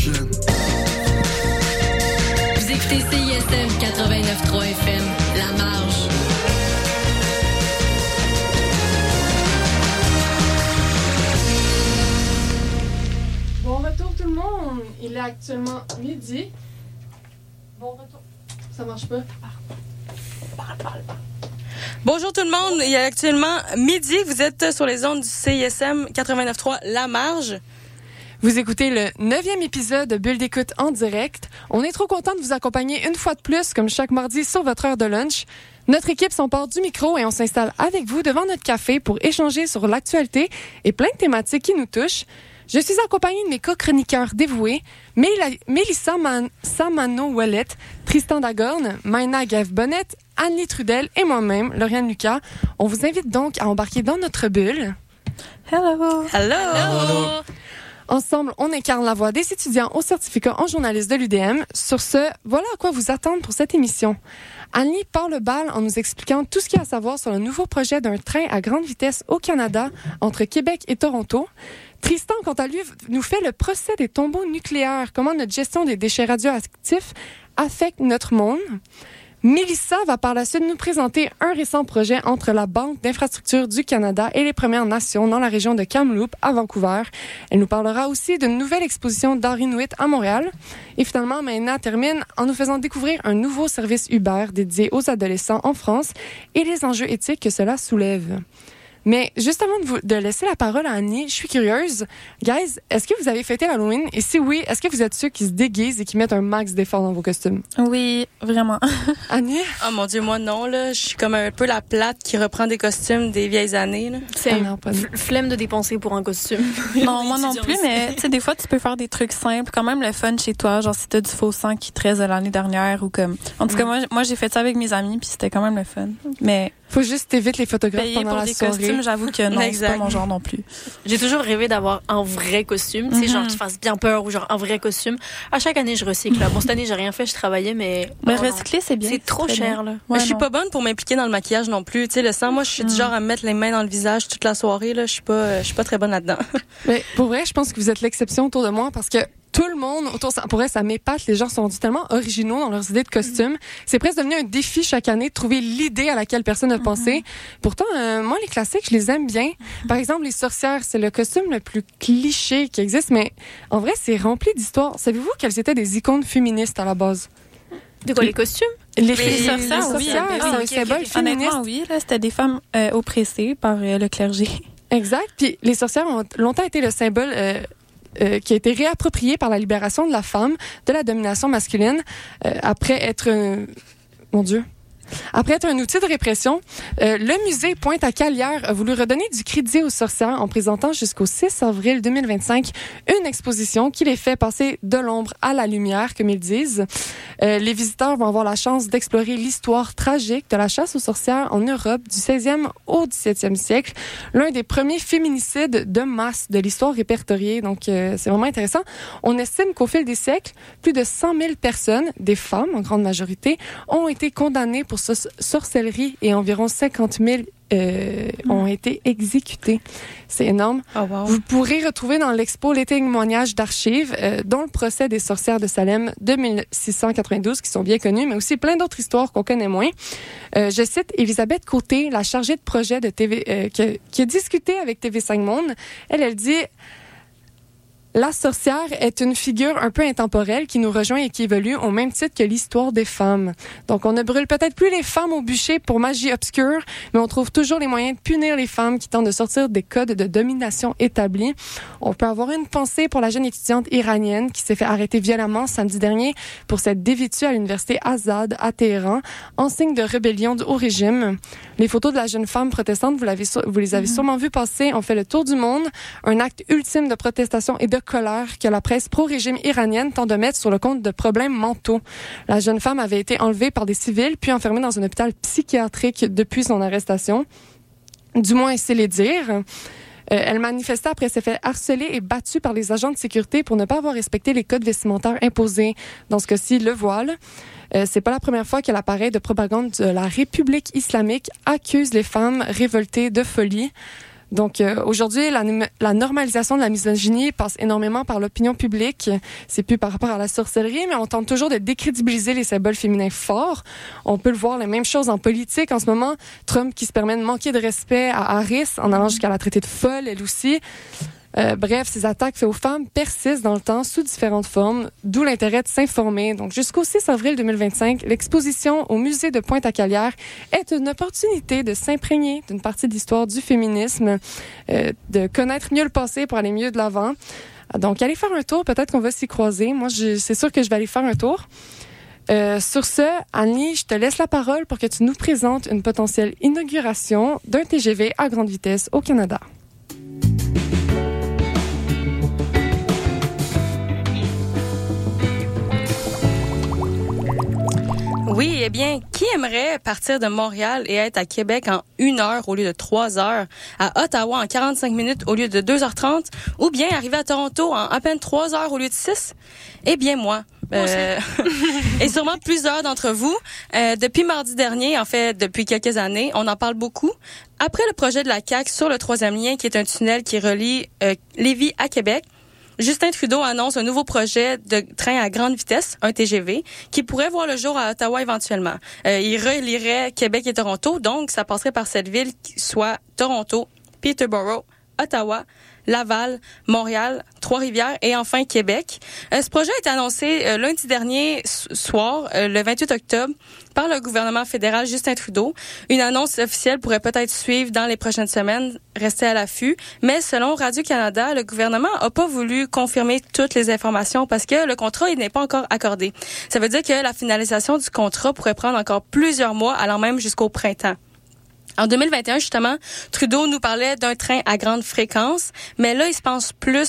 jeune. Vous écoutez CISM 89.3 FM, La Marge. Bon retour tout le monde. Il est actuellement midi. Bon retour. Ça marche pas. Parle. Bonjour tout le monde, il est actuellement midi, vous êtes sur les ondes du CISM 89.3 La Marge. Vous écoutez le 9e épisode de Bulle d'écoute en direct. On est trop content de vous accompagner une fois de plus, comme chaque mardi, sur votre heure de lunch. Notre équipe s'empare du micro et on s'installe avec vous devant notre café pour échanger sur l'actualité et plein de thématiques qui nous touchent. Je suis accompagnée de mes co-chroniqueurs dévoués, Mélissa Samano-Ouellet, Tristan Dagorne, Maïna Gave-Bonnet, Anne-Lie Trudel et moi-même, Lauriane Lucas. On vous invite donc à embarquer dans notre bulle. Hello! Ensemble, on incarne la voix des étudiants au certificat en journalisme de l'UDM. Sur ce, voilà à quoi vous attendre pour cette émission. Annie part le bal en nous expliquant tout ce qu'il y a à savoir sur le nouveau projet d'un train à grande vitesse au Canada entre Québec et Toronto. Tristan, quant à lui, nous fait le procès des tombeaux nucléaires, comment notre gestion des déchets radioactifs affecte notre monde. Mélissa va par la suite nous présenter un récent projet entre la Banque d'infrastructure du Canada et les Premières Nations dans la région de Kamloops à Vancouver. Elle nous parlera aussi d'une nouvelle exposition d'art inuit à Montréal. Et finalement, Maïna termine en nous faisant découvrir un nouveau service Uber dédié aux adolescents en France et les enjeux éthiques que cela soulève. Mais juste avant de laisser la parole à Annie, je suis curieuse. Guys, est-ce que vous avez fêté l'Halloween? Et si oui, est-ce que vous êtes ceux qui se déguisent et qui mettent un max d'efforts dans vos costumes? Oui, vraiment. Annie? Oh mon Dieu, moi non, là. Je suis comme un peu la plate qui reprend des costumes des vieilles années, là. C'est flemme de dépenser pour un costume. Non, moi non plus, mais tu sais, des fois, tu peux faire des trucs simples, quand même le fun chez toi, genre si t'as du faux sang qui te reste de l'année dernière ou comme... En tout cas, moi j'ai fait ça avec mes amis, puis c'était quand même le fun. Mais... Faut juste éviter les photographes payer pendant pour la des soirée. costumes, j'avoue que non, c'est pas mon genre non plus. J'ai toujours rêvé d'avoir un vrai costume, tu sais, genre qui fasse bien peur ou genre un vrai costume. À chaque année, je recycle. Là. Bon, cette année, j'ai rien fait, je travaillais, mais... Mais recycler, c'est bien. C'est trop cher, là. Ouais, je suis pas bonne pour m'impliquer dans le maquillage non plus. Tu sais, le sang, moi, je suis du genre à me mettre les mains dans le visage toute la soirée, là. Je suis pas très bonne là-dedans. Mais pour vrai, je pense que vous êtes l'exception autour de moi parce que tout le monde autour, pour vrai, ça m'épate. Les gens sont rendus tellement originaux dans leurs idées de costumes. C'est presque devenu un défi chaque année de trouver l'idée à laquelle personne n'a pensé. Pourtant, moi, les classiques, je les aime bien. Par exemple, les sorcières, c'est le costume le plus cliché qui existe, mais en vrai, c'est rempli d'histoires. Savez-vous qu'elles étaient des icônes féministes à la base? De quoi, les costumes? Les sorcières, oui. C'est un symbole féministe. Honnêtement, oui, là, c'était des femmes oppressées par le clergé. Exact. Puis les sorcières ont longtemps été le symbole... qui a été réapproprié par la libération de la femme de la domination masculine après être un outil de répression. Le musée Pointe-à-Calière a voulu redonner du crédit aux sorcières en présentant jusqu'au 6 avril 2025 une exposition qui les fait passer de l'ombre à la lumière, comme ils disent. Les visiteurs vont avoir la chance d'explorer l'histoire tragique de la chasse aux sorcières en Europe du 16e au 17e siècle. L'un des premiers féminicides de masse de l'histoire répertoriée. Donc, c'est vraiment intéressant. On estime qu'au fil des siècles, plus de 100 000 personnes, des femmes en grande majorité, ont été condamnées pour sorcellerie et environ 50 000 ont été exécutés. C'est énorme. Oh, wow. Vous pourrez retrouver dans l'expo les témoignages d'archives, dont le procès des sorcières de Salem de 1692, qui sont bien connus, mais aussi plein d'autres histoires qu'on connaît moins. Je cite Elisabeth Côté, la chargée de projet de TV, qui a discuté avec TV5 Monde. Elle dit... La sorcière est une figure un peu intemporelle qui nous rejoint et qui évolue au même titre que l'histoire des femmes. Donc, on ne brûle peut-être plus les femmes au bûcher pour magie obscure, mais on trouve toujours les moyens de punir les femmes qui tentent de sortir des codes de domination établis. On peut avoir une pensée pour la jeune étudiante iranienne qui s'est fait arrêter violemment samedi dernier pour s'être dévêtue à l'université Azad à Téhéran en signe de rébellion au régime. Les photos de la jeune femme protestante, vous les avez sûrement vues passer, ont fait le tour du monde. Un acte ultime de protestation et de colère que la presse pro-régime iranienne tente de mettre sur le compte de problèmes mentaux. La jeune femme avait été enlevée par des civils puis enfermée dans un hôpital psychiatrique depuis son arrestation. Du moins, c'est les dires. Elle manifestait après s'être fait harceler et battue par les agents de sécurité pour ne pas avoir respecté les codes vestimentaires imposés. Dans ce cas-ci, le voile. C'est pas la première fois que l'appareil de propagande de la République islamique accuse les femmes révoltées de folie. Donc, aujourd'hui, la normalisation de la misogynie passe énormément par l'opinion publique. C'est plus par rapport à la sorcellerie, mais on tente toujours de décrédibiliser les symboles féminins forts. On peut le voir, la même chose en politique. En ce moment, Trump qui se permet de manquer de respect à Harris en allant jusqu'à la traiter de folle, elle aussi. Bref, ces attaques faites aux femmes persistent dans le temps sous différentes formes, d'où l'intérêt de s'informer. Donc, jusqu'au 6 avril 2025, l'exposition au musée de Pointe-à-Calière est une opportunité de s'imprégner d'une partie de l'histoire du féminisme, de connaître mieux le passé pour aller mieux de l'avant. Donc, allez faire un tour, peut-être qu'on va s'y croiser. Moi, c'est sûr que je vais aller faire un tour. Sur ce, Annie, je te laisse la parole pour que tu nous présentes une potentielle inauguration d'un TGV à grande vitesse au Canada. Oui, eh bien, qui aimerait partir de Montréal et être à Québec en 1 heure au lieu de 3 heures, à Ottawa en 45 minutes au lieu de 2h30, ou bien arriver à Toronto en à peine 3 heures au lieu de 6? Eh bien, moi. Et sûrement plusieurs d'entre vous. Depuis mardi dernier, en fait, depuis quelques années, on en parle beaucoup. Après le projet de la CAQ sur le 3e lien, qui est un tunnel qui relie Lévis à Québec, Justin Trudeau annonce un nouveau projet de train à grande vitesse, un TGV, qui pourrait voir le jour à Ottawa éventuellement. Il relierait Québec et Toronto, donc ça passerait par cette ville, soit Toronto, Peterborough, Ottawa, Laval, Montréal, Trois-Rivières et enfin Québec. Ce projet a été annoncé lundi dernier soir, le 28 octobre, par le gouvernement fédéral Justin Trudeau. Une annonce officielle pourrait peut-être suivre dans les prochaines semaines. Restez à l'affût. Mais selon Radio-Canada, le gouvernement n'a pas voulu confirmer toutes les informations parce que le contrat il n'est pas encore accordé. Ça veut dire que la finalisation du contrat pourrait prendre encore plusieurs mois, allant même jusqu'au printemps. En 2021, justement, Trudeau nous parlait d'un train à grande fréquence, mais là, il se pense plus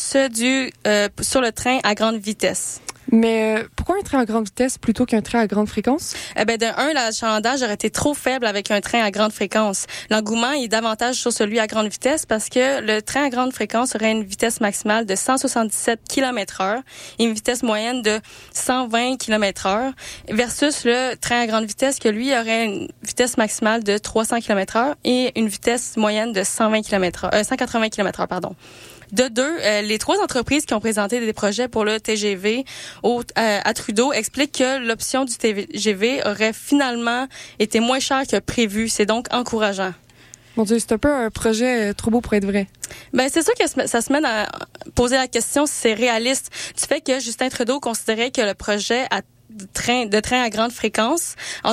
sur le train à grande vitesse. Mais pourquoi un train à grande vitesse plutôt qu'un train à grande fréquence? L'achalandage aurait été trop faible avec un train à grande fréquence. L'engouement est davantage sur celui à grande vitesse parce que le train à grande fréquence aurait une vitesse maximale de 177 km/h et une vitesse moyenne de 120 km/h versus le train à grande vitesse que lui aurait une vitesse maximale de 300 km/h et une vitesse moyenne de 180 km/h, pardon. De deux, les 3 entreprises qui ont présenté des projets pour le TGV à Trudeau expliquent que l'option du TGV aurait finalement été moins chère que prévu. C'est donc encourageant. Mon Dieu, c'est un peu un projet trop beau pour être vrai. Ben, c'est sûr que ça se mène à poser la question si c'est réaliste. Du fait que Justin Trudeau considérait que le projet de train à grande fréquence en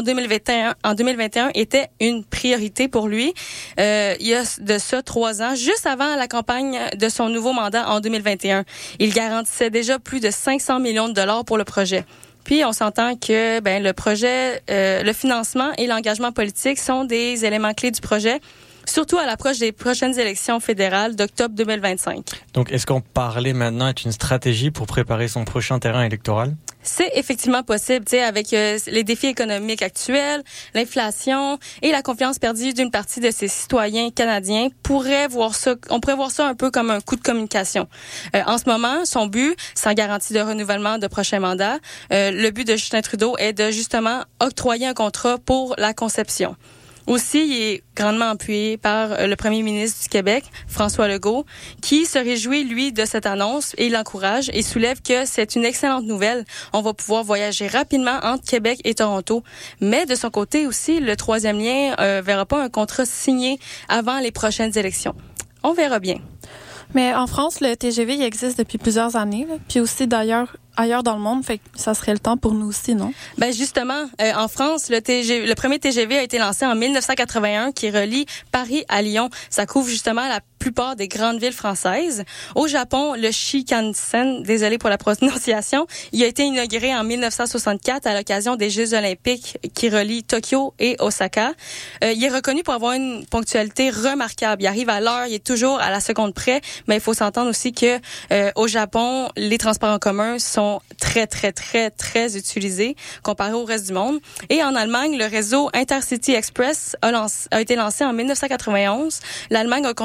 2021 était une priorité pour lui. Il y a de ça 3 ans, juste avant la campagne de son nouveau mandat en 2021. Il garantissait déjà plus de 500 millions de dollars pour le projet. Puis on s'entend que le projet, le financement et l'engagement politique sont des éléments clés du projet, surtout à l'approche des prochaines élections fédérales d'octobre 2025. Donc, est-ce qu'en parler maintenant est une stratégie pour préparer son prochain terrain électoral? C'est effectivement possible, tu sais, avec les défis économiques actuels, l'inflation et la confiance perdue d'une partie de ses citoyens canadiens. On pourrait voir ça un peu comme un coup de communication. En ce moment, son but, sans garantie de renouvellement de prochain mandat, le but de Justin Trudeau est de justement octroyer un contrat pour la conception. Aussi, il est grandement appuyé par le premier ministre du Québec, François Legault, qui se réjouit, lui, de cette annonce et l'encourage et soulève que c'est une excellente nouvelle. On va pouvoir voyager rapidement entre Québec et Toronto. Mais de son côté aussi, le 3e lien verra pas un contrat signé avant les prochaines élections. On verra bien. Mais en France, le TGV il existe depuis plusieurs années, là. Puis aussi d'ailleurs ailleurs dans le monde, fait que ça serait le temps pour nous aussi, non? Ben justement, en France, le premier TGV a été lancé en 1981 qui relie Paris à Lyon. Ça couvre justement la plupart des grandes villes françaises. Au Japon, le Shinkansen, désolé pour la prononciation, il a été inauguré en 1964 à l'occasion des Jeux olympiques qui relient Tokyo et Osaka. Il est reconnu pour avoir une ponctualité remarquable. Il arrive à l'heure, il est toujours à la seconde près, mais il faut s'entendre aussi que au Japon, les transports en commun sont très, très, très, très utilisés comparé au reste du monde. Et en Allemagne, le réseau Intercity Express a été lancé en 1991. L'Allemagne a construit un réseau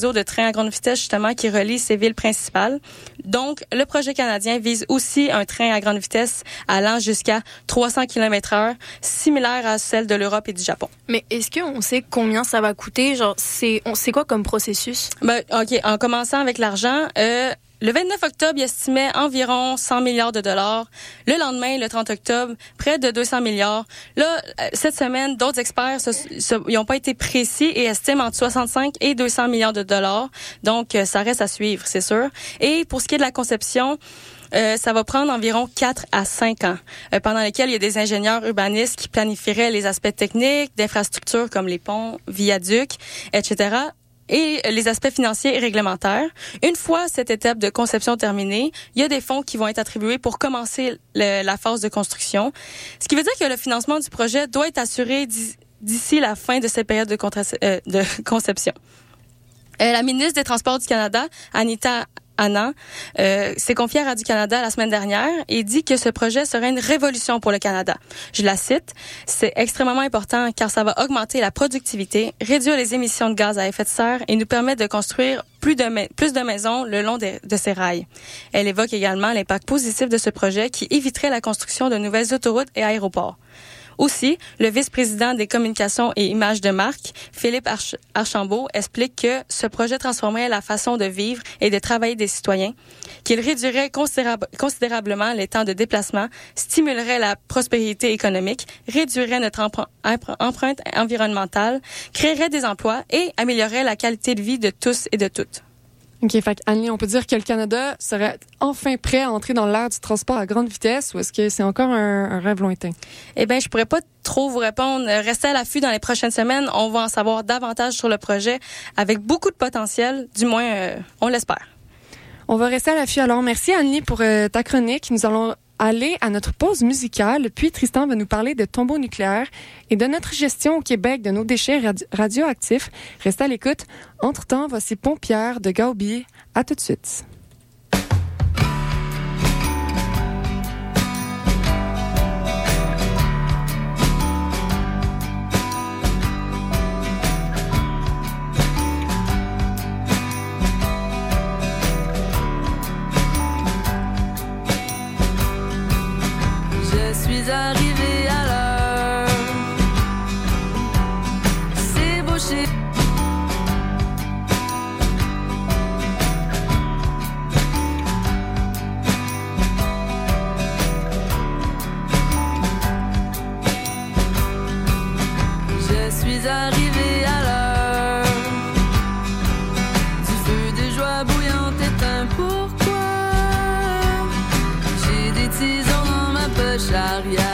réseau de trains à grande vitesse, justement, qui relie ces villes principales. Donc, le projet canadien vise aussi un train à grande vitesse allant jusqu'à 300 km/h, similaire à celle de l'Europe et du Japon. Mais est-ce qu'on sait combien ça va coûter? Genre, c'est quoi comme processus? OK. En commençant avec l'argent, le 29 octobre, il estimait environ 100 milliards de dollars. Le lendemain, le 30 octobre, près de 200 milliards. Là, cette semaine, d'autres experts ils n'ont pas été précis et estiment entre 65 et 200 milliards de dollars. Donc, ça reste à suivre, c'est sûr. Et pour ce qui est de la conception, ça va prendre environ 4 à 5 ans, pendant lesquels il y a des ingénieurs urbanistes qui planifieraient les aspects techniques d'infrastructures comme les ponts, viaducs, etc., et les aspects financiers et réglementaires. Une fois cette étape de conception terminée, il y a des fonds qui vont être attribués pour commencer la phase de construction. Ce qui veut dire que le financement du projet doit être assuré d'ici la fin de cette période de conception. La ministre des Transports du Canada, Anita Anand, s'est confiée à Radio-Canada la semaine dernière et dit que ce projet serait une révolution pour le Canada. Je la cite, « C'est extrêmement important car ça va augmenter la productivité, réduire les émissions de gaz à effet de serre et nous permettre de construire plus de maisons le long de ces rails. » Elle évoque également l'impact positif de ce projet qui éviterait la construction de nouvelles autoroutes et aéroports. Aussi, le vice-président des communications et images de marque, Philippe Archambault, explique que ce projet transformerait la façon de vivre et de travailler des citoyens, qu'il réduirait considérablement les temps de déplacement, stimulerait la prospérité économique, réduirait notre empreinte environnementale, créerait des emplois et améliorerait la qualité de vie de tous et de toutes. OK, fait Annie, on peut dire que le Canada serait enfin prêt à entrer dans l'ère du transport à grande vitesse ou est-ce que c'est encore un rêve lointain? Eh bien, je pourrais pas trop vous répondre. Restez à l'affût dans les prochaines semaines. On va en savoir davantage sur le projet avec beaucoup de potentiel. Du moins, on l'espère. On va rester à l'affût alors. Merci Annie pour ta chronique. Nous allons aller à notre pause musicale. Puis Tristan va nous parler de tombeaux nucléaires et de notre gestion au Québec de nos déchets radioactifs. Restez à l'écoute. Entre-temps, voici Pompière de Gaobi. À tout de suite. Arrivé à l'heure, c'est bouché. Je suis arrivé à l'heure du feu de joie bouillante éteint. Pourquoi j'ai des tisons dans ma poche arrière?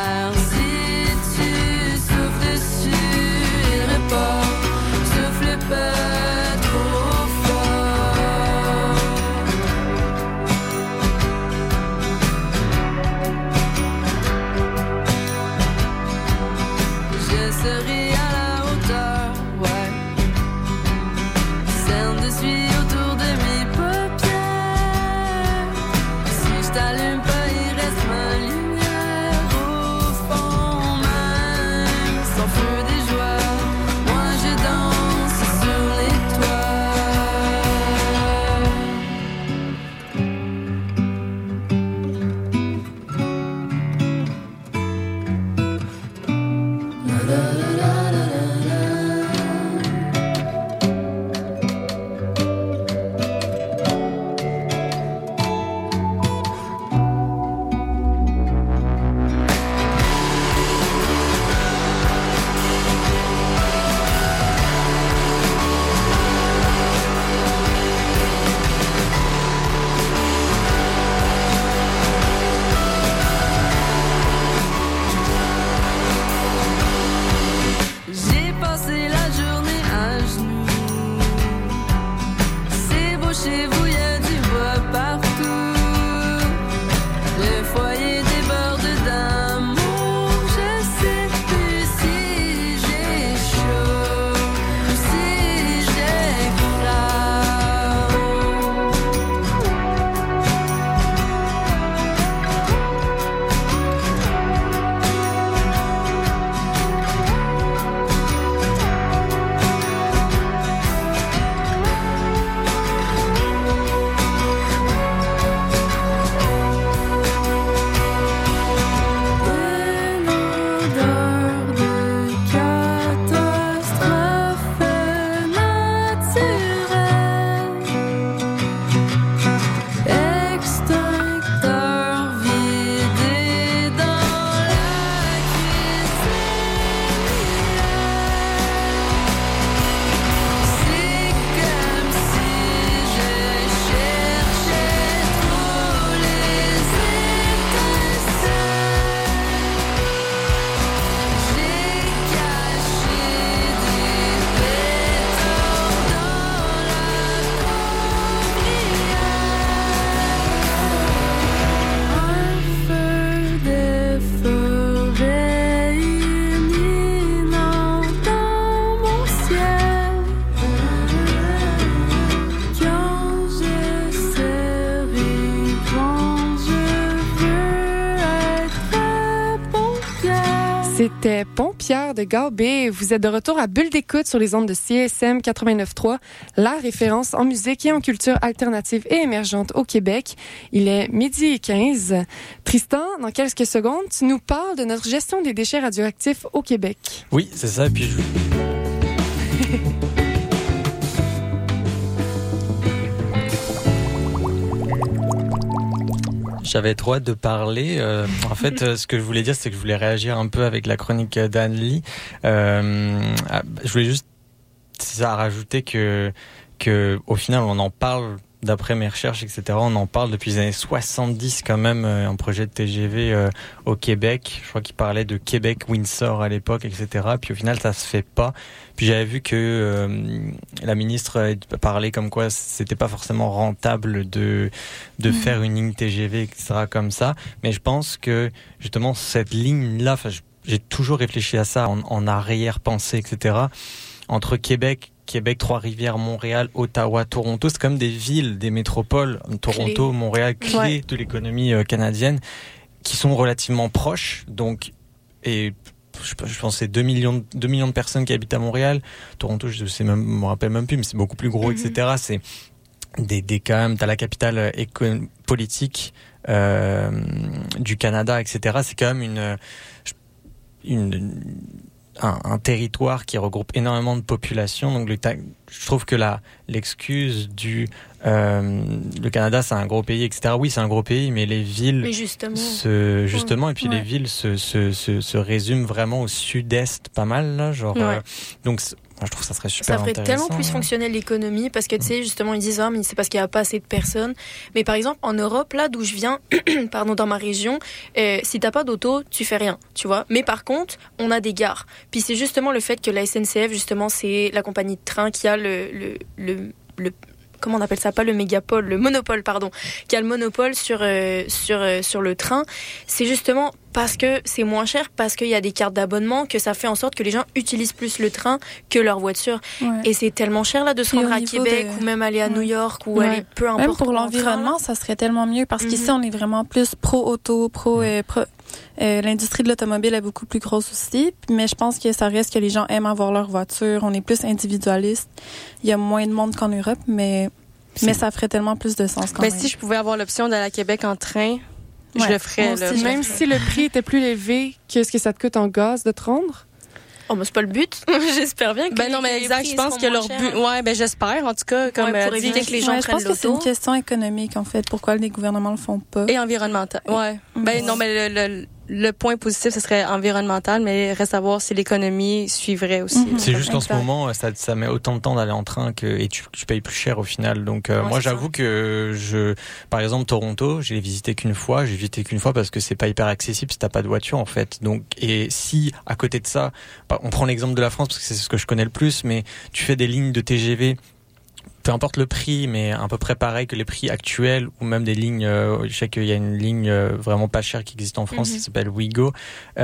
C'était Pont-Pierre de Gabé. Vous êtes de retour à Bulle d'écoute sur les ondes de CISM 89.3, la référence en musique et en culture alternative et émergente au Québec. Il est 12h15. Tristan, dans quelques secondes, tu nous parles de notre gestion des déchets radioactifs au Québec. Oui, c'est ça. Et puis j'avais trop hâte de parler. En fait, ce que je voulais dire, c'est que je voulais réagir un peu avec la chronique d'Anne-Lie. Je voulais juste rajouter que au final, on en parle. D'après mes recherches, etc., on en parle depuis les années 70 quand même, un projet de TGV au Québec. Je crois qu'il parlait de Québec-Windsor à l'époque, etc. Puis au final, ça se fait pas. Puis j'avais vu que la ministre parlait comme quoi c'était pas forcément rentable de faire une ligne TGV, etc. comme ça. Mais je pense que justement cette ligne-là, j'ai toujours réfléchi à ça en arrière-pensée, etc. Entre Québec, Trois-Rivières, Montréal, Ottawa, Toronto, c'est comme des villes, des métropoles, Toronto, Montréal, clés de l'économie canadienne, qui sont relativement proches. Donc, et je pense que c'est 2 millions de personnes qui habitent à Montréal. Toronto, je me rappelle même plus, mais c'est beaucoup plus gros, etc. C'est quand même, t'as la capitale politique du Canada, etc. C'est quand même un territoire qui regroupe énormément de population. Donc je trouve que l'excuse le Canada c'est un gros pays, etc. Oui, c'est un gros pays, mais les villes et puis les villes se résument vraiment au sud-est pas mal là, genre donc je trouve que ça serait super intéressant. Ça ferait tellement plus fonctionner l'économie parce que tu sais justement ils disent mais c'est parce qu'il n'y a pas assez de personnes. Mais par exemple en Europe là d'où je viens, dans ma région, si t'as pas d'auto tu fais rien, tu vois. Mais par contre on a des gares. Puis c'est justement le fait que la SNCF justement c'est la compagnie de train qui a le comment on appelle ça, pas le mégapole, le monopole, pardon, qui a le monopole sur le train. C'est justement parce que c'est moins cher, parce qu'il y a des cartes d'abonnement, que ça fait en sorte que les gens utilisent plus le train que leur voiture. Ouais. Et c'est tellement cher là de se rendre à Québec ou même aller à New York ou aller peu importe. Même pour l'environnement, ça serait tellement mieux parce qu'ici on est vraiment plus pro-auto, l'industrie de l'automobile est beaucoup plus grosse aussi, mais je pense que ça reste que les gens aiment avoir leur voiture. On est plus individualiste. Il y a moins de monde qu'en Europe, mais ça ferait tellement plus de sens quand même. Si je pouvais avoir l'option d'aller à Québec en train, je le ferais. Même si le prix était plus élevé que ce que ça te coûte en gaz de te rendre? Oh, mais c'est pas le but. J'espère bien que non, mais exact. Je pense que leur but. Ouais, j'espère. En tout cas, comme pour éviter que les gens prennent l'auto. Je pense que c'est une question économique, en fait. Pourquoi les gouvernements le font pas? Et environnemental. Ouais. Non, mais le point positif, ce serait environnemental, mais reste à voir si l'économie suivrait aussi. C'est juste qu'en ce moment, ça met autant de temps d'aller en train et tu payes plus cher au final. Donc, moi, j'avoue que par exemple, Toronto, j'ai visité qu'une fois parce que c'est pas hyper accessible si t'as pas de voiture, en fait. Donc, et si, à côté de ça, on prend l'exemple de la France parce que c'est ce que je connais le plus, mais tu fais des lignes de TGV, peu importe le prix, mais à peu près pareil que les prix actuels ou même des lignes. Je sais qu'il y a une ligne vraiment pas chère qui existe en France, qui s'appelle Ouigo.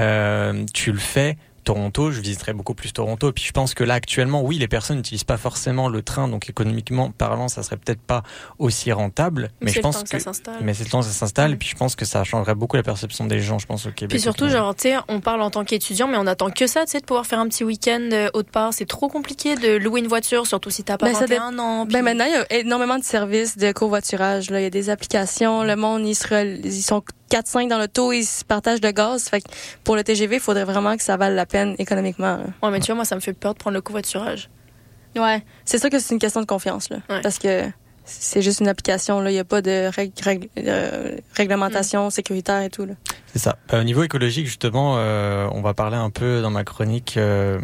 Tu le fais. Toronto, je visiterais beaucoup plus Toronto. Et puis je pense que là actuellement, oui, les personnes n'utilisent pas forcément le train, donc économiquement parlant, ça serait peut-être pas aussi rentable. Mais je pense que ça s'installe. Mais c'est le temps que ça s'installe. Et puis je pense que ça changerait beaucoup la perception des gens, je pense, au Québec. Puis surtout, genre, tu sais, on parle en tant qu'étudiant, mais on attend que ça, tu sais, de pouvoir faire un petit week-end autre part. C'est trop compliqué de louer une voiture, surtout si t'as pas 21 ans. Puis... maintenant, il y a énormément de services de covoiturage. Là, il y a des applications. Le monde, ils sont 4-5 dans l'auto, ils se partagent de gaz. Fait que pour le TGV, il faudrait vraiment que ça vale la peine économiquement. Ouais, mais tu vois, moi, ça me fait peur de prendre le covoiturage. Ouais. C'est sûr que c'est une question de confiance, là. Ouais. Parce que c'est juste une application, là. Il n'y a pas de réglementation sécuritaire et tout, là. C'est ça. Au niveau écologique, justement, on va parler un peu dans ma chronique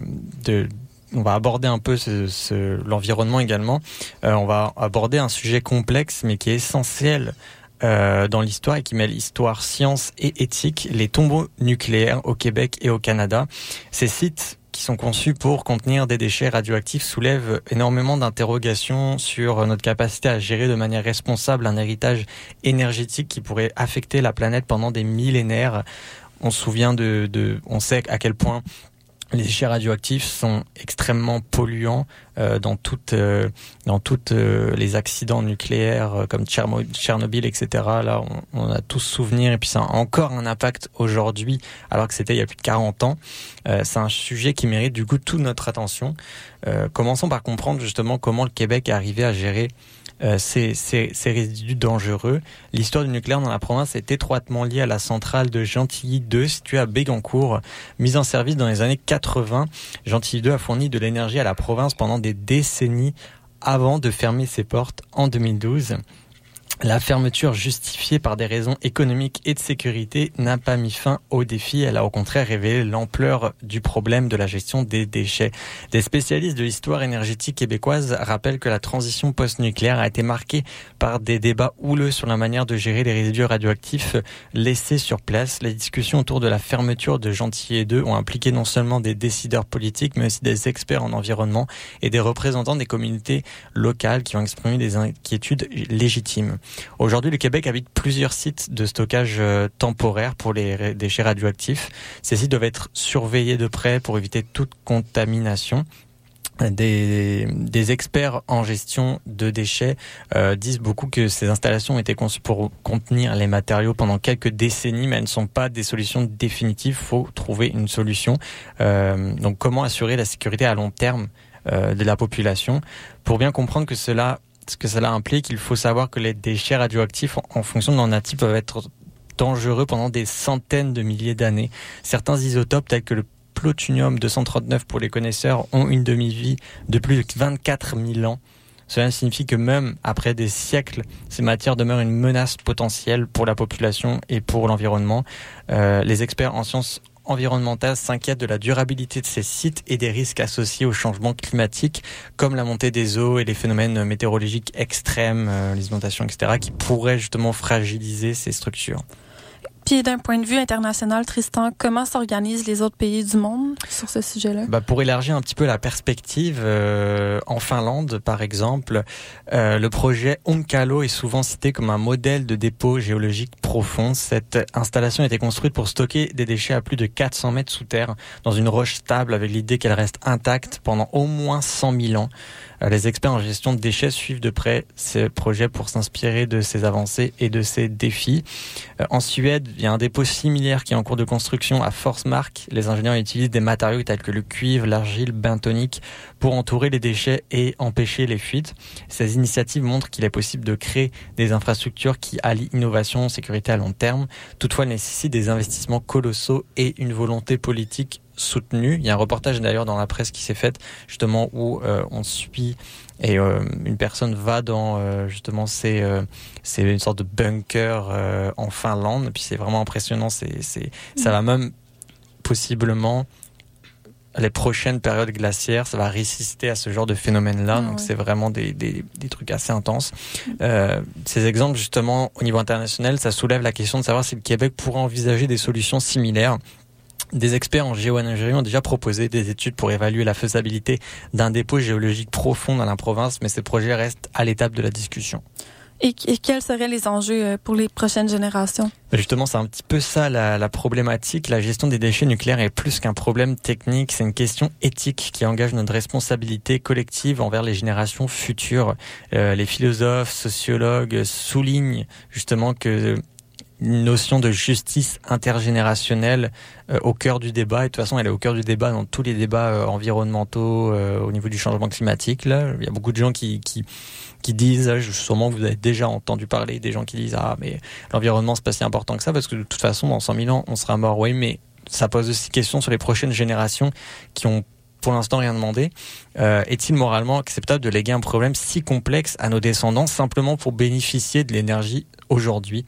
on va aborder un peu l'environnement également. On va aborder un sujet complexe, mais qui est essentiel dans l'histoire et qui mêle histoire, science et éthique, les tombeaux nucléaires au Québec et au Canada. Ces sites qui sont conçus pour contenir des déchets radioactifs soulèvent énormément d'interrogations sur notre capacité à gérer de manière responsable un héritage énergétique qui pourrait affecter la planète pendant des millénaires. On se souvient on sait à quel point Les déchets radioactifs sont extrêmement polluants dans toutes les accidents nucléaires comme Tchernobyl, etc. Là, on a tous souvenir, et puis ça a encore un impact aujourd'hui, alors que c'était il y a plus de 40 ans. C'est un sujet qui mérite du coup toute notre attention. Commençons par comprendre justement comment le Québec est arrivé à gérer ces résidus dangereux. L'histoire du nucléaire dans la province est étroitement liée à la centrale de Gentilly 2, située à Bégancourt. Mise en service dans les années 80, Gentilly 2 a fourni de l'énergie à la province pendant des décennies avant de fermer ses portes en 2012. La fermeture justifiée par des raisons économiques et de sécurité n'a pas mis fin au défi. Elle a au contraire révélé l'ampleur du problème de la gestion des déchets. Des spécialistes de l'histoire énergétique québécoise rappellent que la transition post-nucléaire a été marquée par des débats houleux sur la manière de gérer les résidus radioactifs laissés sur place. Les discussions autour de la fermeture de Gentilly 2 ont impliqué non seulement des décideurs politiques, mais aussi des experts en environnement et des représentants des communautés locales qui ont exprimé des inquiétudes légitimes. Aujourd'hui, le Québec habite plusieurs sites de stockage temporaire pour les déchets radioactifs. Ces sites doivent être surveillés de près pour éviter toute contamination. Des experts en gestion de déchets disent beaucoup que ces installations ont été conçues pour contenir les matériaux pendant quelques décennies, mais elles ne sont pas des solutions définitives. Il faut trouver une solution. Donc, comment assurer la sécurité à long terme de la population? Pour bien comprendre ce que cela implique, il faut savoir que les déchets radioactifs, en fonction de leur nature, peuvent être dangereux pendant des centaines de milliers d'années. Certains isotopes, tels que le plutonium-239 pour les connaisseurs, ont une demi-vie de plus de 24 000 ans. Cela signifie que même après des siècles, ces matières demeurent une menace potentielle pour la population et pour l'environnement. Les experts en sciences environnementales s'inquiètent de la durabilité de ces sites et des risques associés au changement climatique, comme la montée des eaux et les phénomènes météorologiques extrêmes, les inondations, etc., qui pourraient justement fragiliser ces structures. Puis d'un point de vue international, Tristan, comment s'organisent les autres pays du monde sur ce sujet-là? Pour élargir un petit peu la perspective, en Finlande, par exemple, le projet Onkalo est souvent cité comme un modèle de dépôt géologique profond. Cette installation a été construite pour stocker des déchets à plus de 400 mètres sous terre, dans une roche stable, avec l'idée qu'elle reste intacte pendant au moins 100 000 ans. Les experts en gestion de déchets suivent de près ces projets pour s'inspirer de ces avancées et de ces défis. En Suède, il y a un dépôt similaire qui est en cours de construction à Forsmark. Les ingénieurs utilisent des matériaux tels que le cuivre, l'argile bentonique pour entourer les déchets et empêcher les fuites. Ces initiatives montrent qu'il est possible de créer des infrastructures qui allient innovation et sécurité à long terme. Toutefois, elles nécessitent des investissements colossaux et une volonté politique soutenue. Il y a un reportage d'ailleurs dans la presse qui s'est fait justement où on suit et une personne va dans justement c'est une sorte de bunker en Finlande, et puis c'est vraiment impressionnant. Ça va même possiblement les prochaines périodes glaciaires, ça va résister à ce genre de phénomène-là. Donc c'est vraiment des trucs assez intenses. Ces exemples justement au niveau international, ça soulève la question de savoir si le Québec pourrait envisager des solutions similaires. Des experts en géo-ingénierie ont déjà proposé des études pour évaluer la faisabilité d'un dépôt géologique profond dans la province, mais ces projets restent à l'étape de la discussion. Et quels seraient les enjeux pour les prochaines générations? Justement, c'est un petit peu ça la problématique. La gestion des déchets nucléaires est plus qu'un problème technique, c'est une question éthique qui engage notre responsabilité collective envers les générations futures. Les philosophes, sociologues soulignent justement que une notion de justice intergénérationnelle au cœur du débat, et de toute façon elle est au cœur du débat dans tous les débats environnementaux au niveau du changement climatique. Là, il y a beaucoup de gens qui disent, sûrement vous avez déjà entendu parler des gens qui disent mais l'environnement c'est pas si important que ça parce que de toute façon dans 100 000 ans on sera mort. Oui, mais ça pose aussi question sur les prochaines générations qui ont pour l'instant rien demandé. Est-il moralement acceptable de léguer un problème si complexe à nos descendants simplement pour bénéficier de l'énergie aujourd'hui?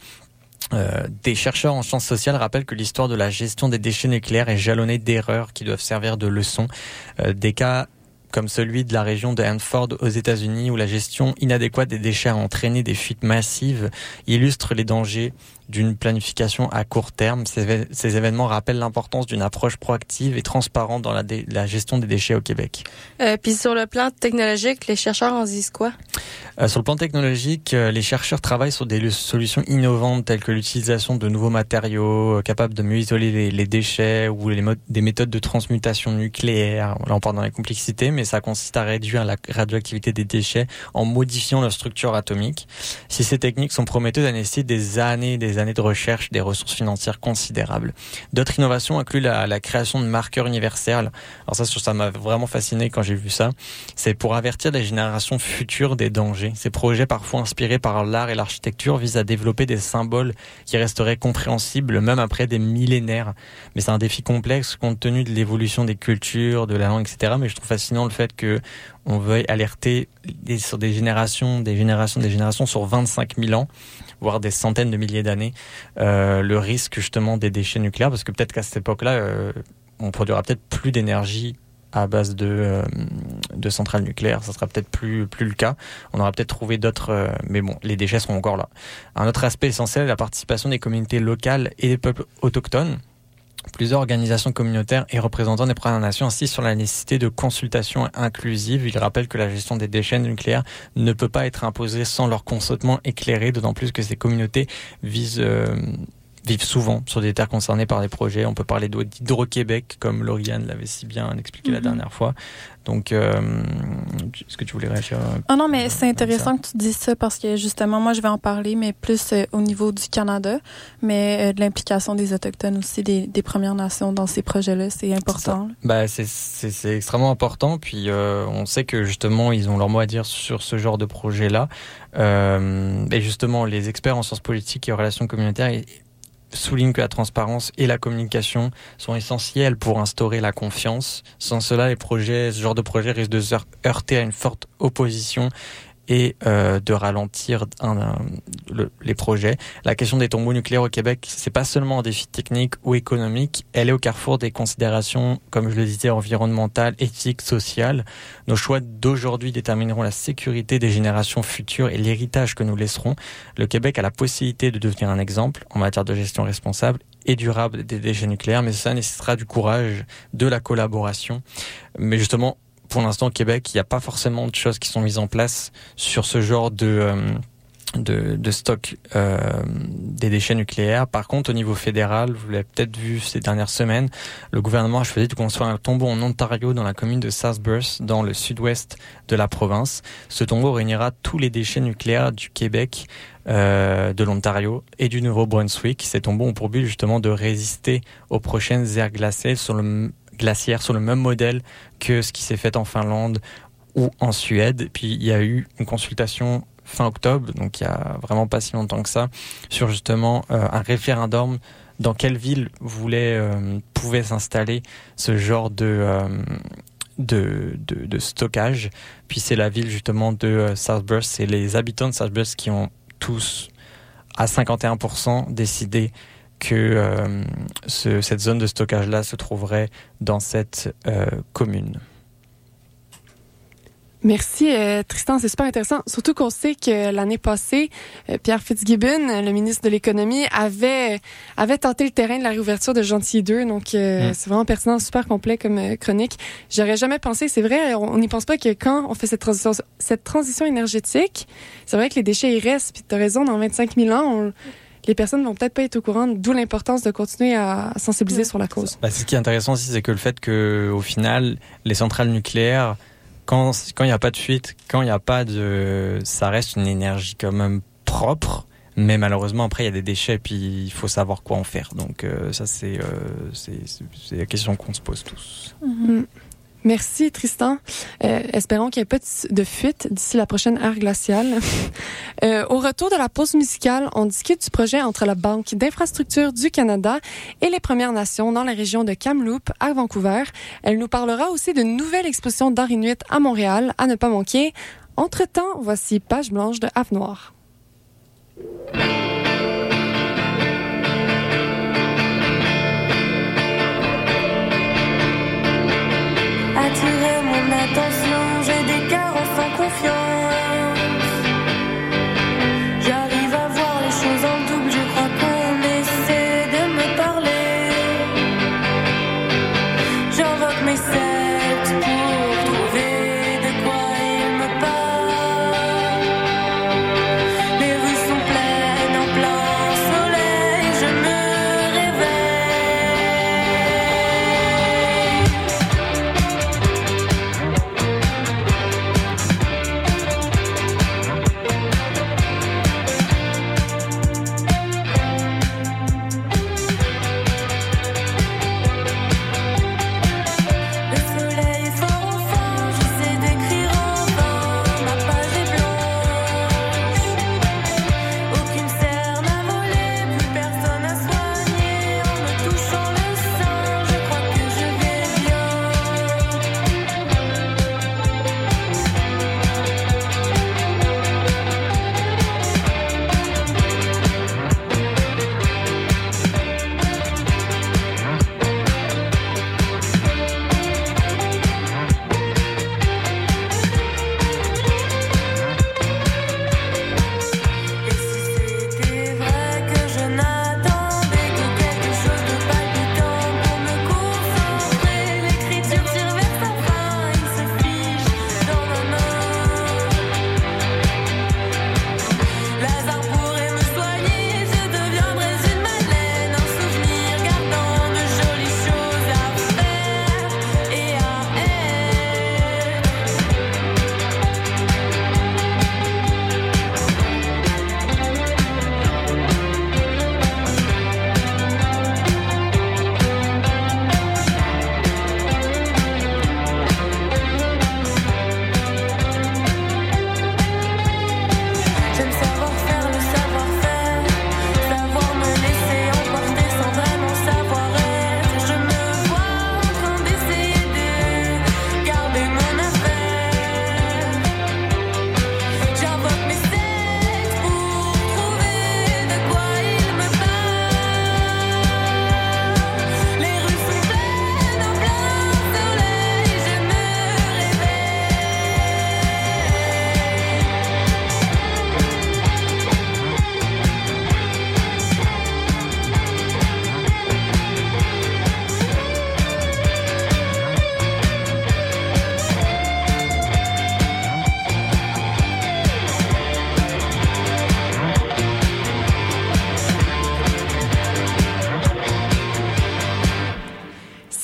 Des chercheurs en sciences sociales rappellent que l'histoire de la gestion des déchets nucléaires est jalonnée d'erreurs qui doivent servir de leçons. Des cas comme celui de la région de Hanford aux États-Unis, où la gestion inadéquate des déchets a entraîné des fuites massives, illustrent les dangers d'une planification à court terme. Ces événements rappellent l'importance d'une approche proactive et transparente dans la gestion des déchets au Québec. Puis sur le plan technologique, les chercheurs en disent quoi? Sur le plan technologique, les chercheurs travaillent sur des solutions innovantes telles que l'utilisation de nouveaux matériaux capables de mieux isoler les déchets ou des méthodes de transmutation nucléaire. Là, on part dans la complexité, mais ça consiste à réduire la radioactivité des déchets en modifiant leur structure atomique. Si ces techniques sont prometteuses, elles nécessitent des années de recherche, des ressources financières considérables. D'autres innovations incluent la création de marqueurs universels. Alors ça m'a vraiment fasciné quand j'ai vu ça. C'est pour avertir les générations futures des dangers. Ces projets, parfois inspirés par l'art et l'architecture, visent à développer des symboles qui resteraient compréhensibles même après des millénaires. Mais c'est un défi complexe compte tenu de l'évolution des cultures, de la langue, etc. Mais je trouve fascinant le fait que on veuille alerter sur des générations sur 25 000 ans, voire des centaines de milliers d'années, le risque justement des déchets nucléaires, parce que peut-être qu'à cette époque-là, on produira peut-être plus d'énergie à base de centrales nucléaires. Ça sera peut-être plus le cas. On aura peut-être trouvé d'autres, mais bon, les déchets seront encore là. Un autre aspect essentiel est la participation des communautés locales et des peuples autochtones. Plusieurs organisations communautaires et représentants des Premières Nations insistent sur la nécessité de consultations inclusives. Ils rappellent que la gestion des déchets nucléaires ne peut pas être imposée sans leur consentement éclairé, d'autant plus que ces communautés vivent souvent sur des terres concernées par des projets. On peut parler d'Hydro-Québec, comme Lauriane l'avait si bien expliqué la dernière fois. Donc, est-ce que tu voulais réagir? Ah non, mais c'est intéressant que tu dises ça parce que justement, moi, je vais en parler, mais plus au niveau du Canada, mais de l'implication des Autochtones aussi, des Premières Nations dans ces projets-là, c'est important. C'est extrêmement important. Puis, on sait que justement, ils ont leur mot à dire sur ce genre de projet-là. Et justement, les experts en sciences politiques et en relations communautaires souligne que la transparence et la communication sont essentielles pour instaurer la confiance. Sans cela, ce genre de projet risque de se heurter à une forte opposition et de ralentir les projets. La question des tombeaux nucléaires au Québec, c'est pas seulement un défi technique ou économique, elle est au carrefour des considérations, comme je le disais, environnementales, éthiques, sociales. Nos choix d'aujourd'hui détermineront la sécurité des générations futures et l'héritage que nous laisserons. Le Québec a la possibilité de devenir un exemple en matière de gestion responsable et durable des déchets nucléaires, mais ça nécessitera du courage, de la collaboration. Mais justement, pour l'instant, au Québec, il n'y a pas forcément de choses qui sont mises en place sur ce genre de stock des déchets nucléaires. Par contre, au niveau fédéral, vous l'avez peut-être vu ces dernières semaines, le gouvernement a choisi de construire un tombeau en Ontario dans la commune de Southburst, dans le sud-ouest de la province. Ce tombeau réunira tous les déchets nucléaires du Québec, de l'Ontario et du Nouveau-Brunswick. Ces tombeaux ont pour but justement de résister aux prochaines aires glaciaires sur le même modèle que ce qui s'est fait en Finlande ou en Suède. Puis il y a eu une consultation fin octobre, donc il y a vraiment pas si longtemps que ça, sur justement un référendum dans quelle ville pouvait s'installer ce genre de stockage. Puis c'est la ville justement de Southburst, c'est les habitants de Southburst qui ont tous à 51% décidé que cette zone de stockage-là se trouverait dans cette commune. Merci Tristan, c'est super intéressant. Surtout qu'on sait que l'année passée, Pierre Fitzgibbon, le ministre de l'Économie, avait tenté le terrain de la réouverture de Gentilly 2. Donc c'est vraiment pertinent, super complet comme chronique. J'aurais jamais pensé, c'est vrai, on n'y pense pas que quand on fait cette transition énergétique, c'est vrai que les déchets ils restent. Puis t'as raison, dans 25 000 ans, les personnes vont peut-être pas être au courant, d'où l'importance de continuer à sensibiliser sur la cause. Ce qui est intéressant aussi, c'est que le fait que, au final, les centrales nucléaires, quand il n'y a pas de fuite, quand il n'y a pas ça reste une énergie quand même propre, mais malheureusement après il y a des déchets, puis il faut savoir quoi en faire. Donc ça c'est la question qu'on se pose tous. Mm-hmm. Merci Tristan. Espérons qu'il n'y ait pas de fuite d'ici la prochaine ère glaciale. Au retour de la pause musicale, on discute du projet entre la Banque d'infrastructure du Canada et les Premières Nations dans la région de Kamloops à Vancouver. Elle nous parlera aussi d'une nouvelle exposition d'art inuit à Montréal à ne pas manquer. Entre-temps, voici Page blanche de Have Noir. Attirer mon attention, j'ai des carences sans confiance. J'arrive à voir les choses en double, je crois qu'on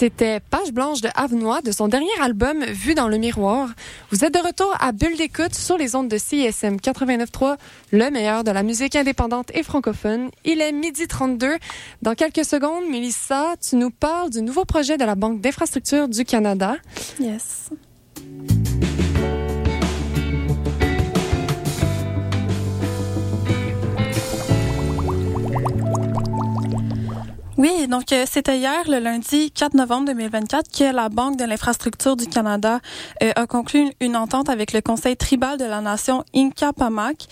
C'était Page blanche de Avenois de son dernier album Vue dans le miroir. Vous êtes de retour à Bulle d'écoute sur les ondes de CISM 89.3, le meilleur de la musique indépendante et francophone. Il est 12h32. Dans quelques secondes, Mélissa, tu nous parles du nouveau projet de la Banque d'infrastructure du Canada. Yes. Oui, donc c'était hier, le lundi 4 novembre 2024, que la Banque de l'infrastructure du Canada a conclu une entente avec le Conseil tribal de la nation Inca-Pamac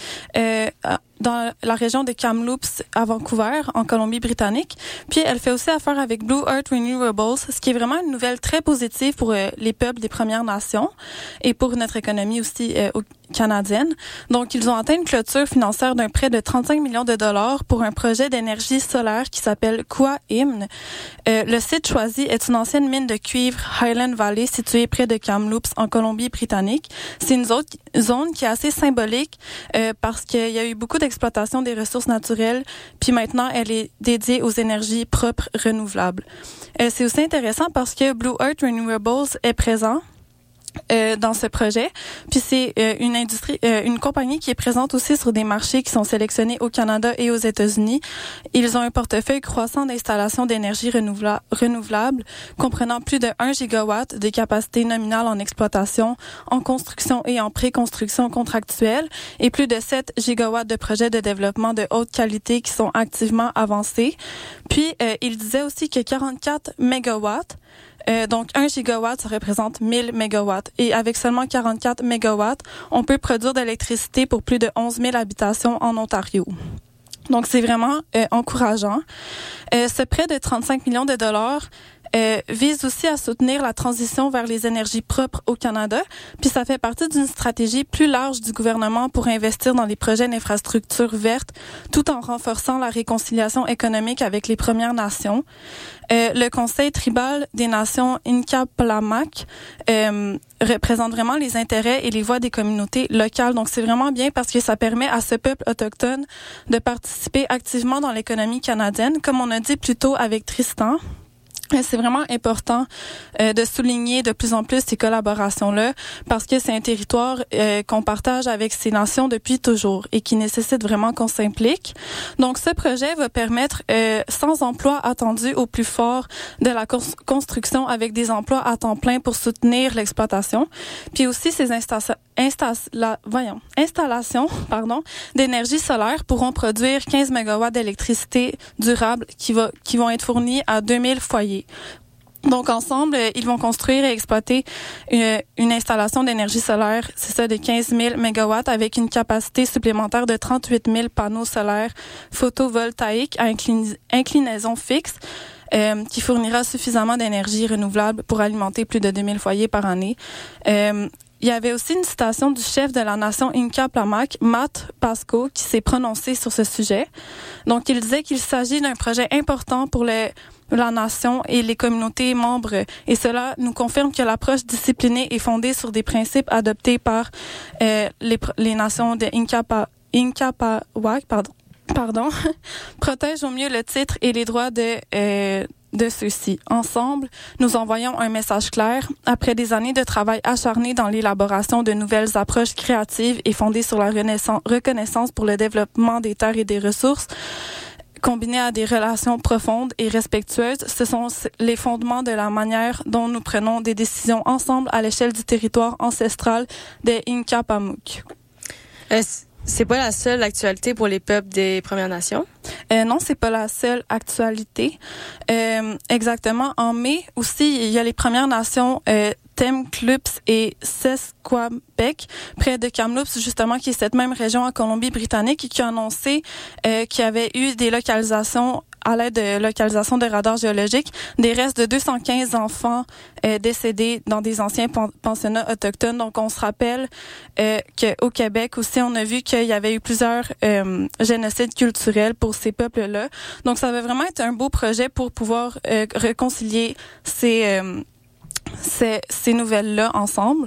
dans la région de Kamloops à Vancouver, en Colombie-Britannique. Puis elle fait aussi affaire avec Blue Earth Renewables, ce qui est vraiment une nouvelle très positive pour les peuples des Premières Nations et pour notre économie aussi canadienne. Donc, ils ont atteint une clôture financière d'un prêt de 35 millions de dollars pour un projet d'énergie solaire qui s'appelle Quahimn. Le site choisi est une ancienne mine de cuivre Highland Valley située près de Kamloops en Colombie-Britannique. C'est une zone qui est assez symbolique parce qu'il y a eu beaucoup d'exploitation des ressources naturelles, puis maintenant elle est dédiée aux énergies propres renouvelables. C'est aussi intéressant parce que Blue Earth Renewables est présent dans ce projet. Puis c'est une compagnie qui est présente aussi sur des marchés qui sont sélectionnés au Canada et aux États-Unis. Ils ont un portefeuille croissant d'installations d'énergie renouvelable comprenant plus de 1 gigawatt de capacité nominale en exploitation, en construction et en pré-construction contractuelle et plus de 7 gigawatts de projets de développement de haute qualité qui sont activement avancés. Puis il disait aussi que 44 mégawatts donc, 1 gigawatt, ça représente 1000 mégawatts. Et avec seulement 44 mégawatts, on peut produire de l'électricité pour plus de 11 000 habitations en Ontario. Donc, c'est vraiment encourageant. Ce prêt de 35 millions de dollars vise aussi à soutenir la transition vers les énergies propres au Canada. Puis ça fait partie d'une stratégie plus large du gouvernement pour investir dans les projets d'infrastructures vertes tout en renforçant la réconciliation économique avec les Premières Nations. Le Conseil tribal des nations Inca-Pamac représente vraiment les intérêts et les voix des communautés locales. Donc, c'est vraiment bien parce que ça permet à ce peuple autochtone de participer activement dans l'économie canadienne, comme on a dit plus tôt avec Tristan. C'est vraiment important de souligner de plus en plus ces collaborations-là parce que c'est un territoire qu'on partage avec ces nations depuis toujours et qui nécessite vraiment qu'on s'implique. Donc, ce projet va permettre 100 emplois attendus au plus fort de la construction avec des emplois à temps plein pour soutenir l'exploitation. Puis aussi, ces installations d'énergie solaire pourront produire 15 mégawatts d'électricité durable qui vont être fournis à 2000 foyers. Donc, ensemble, ils vont construire et exploiter une installation d'énergie solaire, c'est ça, de 15 000 mégawatts avec une capacité supplémentaire de 38 000 panneaux solaires photovoltaïques à inclinaison fixe qui fournira suffisamment d'énergie renouvelable pour alimenter plus de 2000 foyers par année. Il y avait aussi une citation du chef de la nation Inca-Pamac, Matt Pasco, qui s'est prononcé sur ce sujet. Donc, il disait qu'il s'agit d'un projet important pour la nation et les communautés membres. Et cela nous confirme que l'approche disciplinée est fondée sur des principes adoptés par les nations de Inca-Pamac, protège au mieux le titre et les droits de ceux-ci. Ensemble, nous envoyons un message clair. Après des années de travail acharné dans l'élaboration de nouvelles approches créatives et fondées sur la reconnaissance pour le développement des terres et des ressources, combinées à des relations profondes et respectueuses, ce sont les fondements de la manière dont nous prenons des décisions ensemble à l'échelle du territoire ancestral des Inca-Pamac. C'est pas la seule actualité pour les peuples des Premières Nations? Non, c'est pas la seule actualité. Exactement. En mai aussi, il y a les Premières Nations Temclups et Sesquabec, près de Kamloops, justement, qui est cette même région en Colombie-Britannique, qui a annoncé qu'il y avait eu des localisations à l'aide de localisation de radars géologiques, des restes de 215 enfants décédés dans des anciens pensionnats autochtones. Donc, on se rappelle qu'au Québec aussi, on a vu qu'il y avait eu plusieurs génocides culturels pour ces peuples-là. Donc, ça va vraiment être un beau projet pour pouvoir réconcilier ces nouvelles-là ensemble.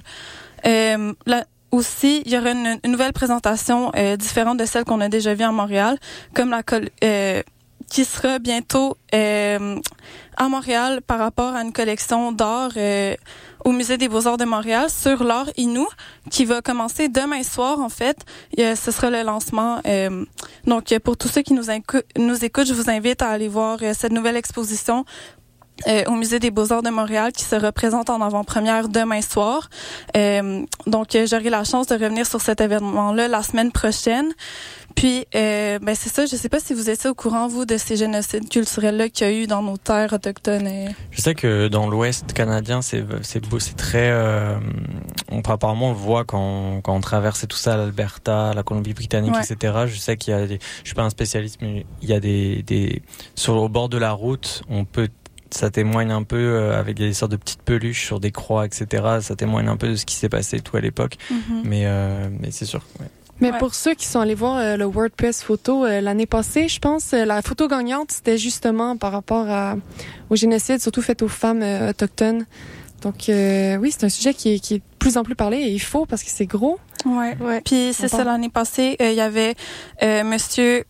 Aussi, il y aura une nouvelle présentation différente de celle qu'on a déjà vue à Montréal, comme qui sera bientôt à Montréal par rapport à une collection d'art au Musée des Beaux-Arts de Montréal sur l'art Innu qui va commencer demain soir, en fait. Ce sera le lancement. Donc, pour tous ceux qui nous écoutent, je vous invite à aller voir cette nouvelle exposition au Musée des Beaux-Arts de Montréal qui se représente en avant-première demain soir. Donc, j'aurai la chance de revenir sur cet événement-là la semaine prochaine. Puis, c'est ça. Je sais pas si vous étiez au courant, vous, de ces génocides culturels-là qu'il y a eu dans nos terres autochtones. Je sais que dans l'Ouest canadien, c'est beau, c'est très. Apparemment, on le voit quand on traverse tout ça, l'Alberta, la Colombie-Britannique, etc. Je sais qu'il y a je suis pas un spécialiste, mais il y a des au bord de la route, ça témoigne un peu avec des sortes de petites peluches sur des croix, etc. Ça témoigne un peu de ce qui s'est passé tout à l'époque. Mais c'est sûr. Ouais. Mais pour ceux qui sont allés voir le WordPress photo l'année passée, je pense, la photo gagnante, c'était justement par rapport au génocide, surtout fait aux femmes autochtones. Donc oui, c'est un sujet qui est de plus en plus parlé et il faut parce que c'est gros. Ouais. Puis c'est ça, l'année passée, il y avait monsieur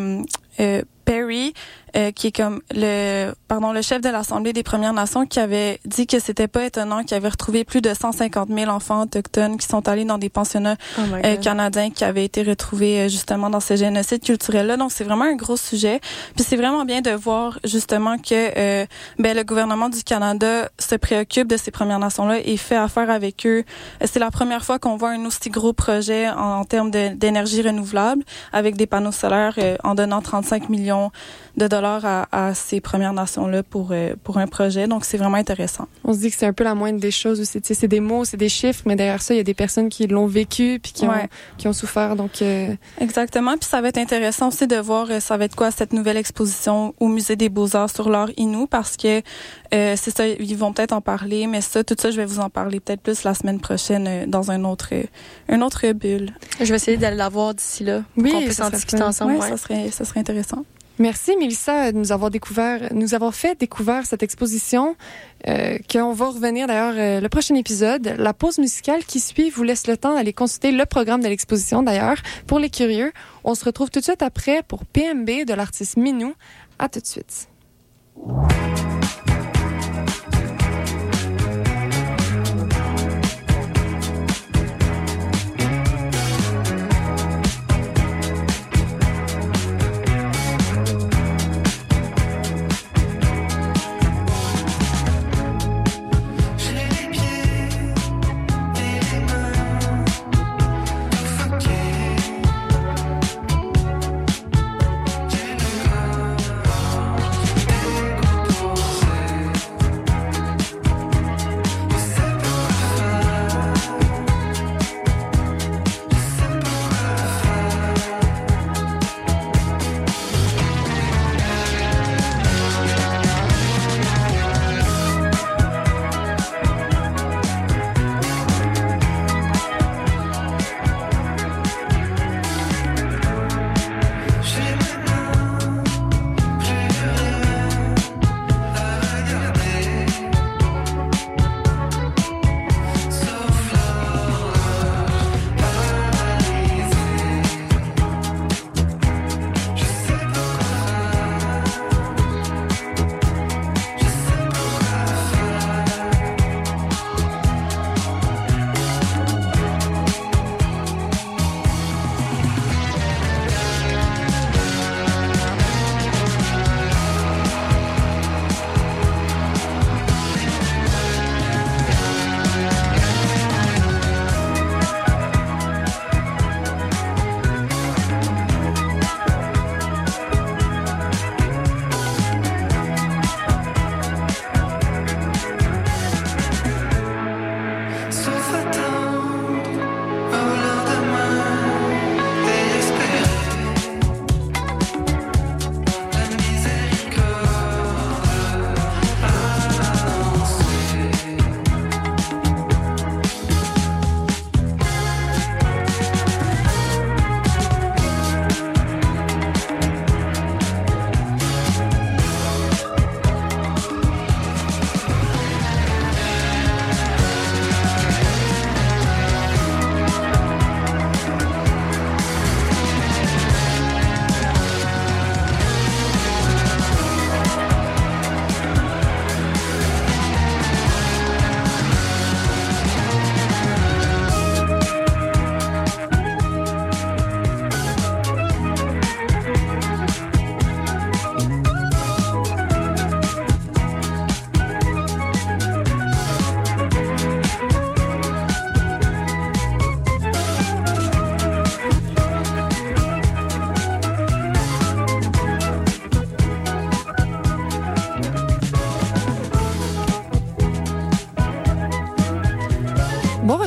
Perry, qui est comme le chef de l'Assemblée des Premières Nations, qui avait dit que c'était pas étonnant qu'il avait retrouvé plus de 150 000 enfants autochtones qui sont allés dans des pensionnats canadiens qui avaient été retrouvés justement dans ce génocide culturel-là. Donc c'est vraiment un gros sujet. Puis c'est vraiment bien de voir justement que le gouvernement du Canada se préoccupe de ces Premières Nations-là et fait affaire avec eux. C'est la première fois qu'on voit un aussi gros projet en termes d'énergie renouvelable avec des panneaux solaires en donnant 35 millions de dollars à ces Premières Nations-là pour un projet. Donc, c'est vraiment intéressant. On se dit que c'est un peu la moindre des choses aussi. Tu sais, c'est des mots, c'est des chiffres, mais derrière ça, il y a des personnes qui l'ont vécu puis qui ont souffert. Donc, Exactement. Puis ça va être intéressant aussi de voir ça va être quoi cette nouvelle exposition au Musée des Beaux-Arts sur l'art Innu parce que c'est ça, ils vont peut-être en parler, mais tout ça, je vais vous en parler peut-être plus la semaine prochaine dans un autre bulle. Je vais essayer d'aller la voir d'ici là. Oui, qu'on puisse en discuter ensemble. Ouais, ça serait intéressant. Merci, Mélissa, de nous avoir fait découvrir cette exposition, qu'on va revenir d'ailleurs le prochain épisode. La pause musicale qui suit vous laisse le temps d'aller consulter le programme de l'exposition d'ailleurs. Pour les curieux, on se retrouve tout de suite après pour PMB de l'artiste Minou. À tout de suite.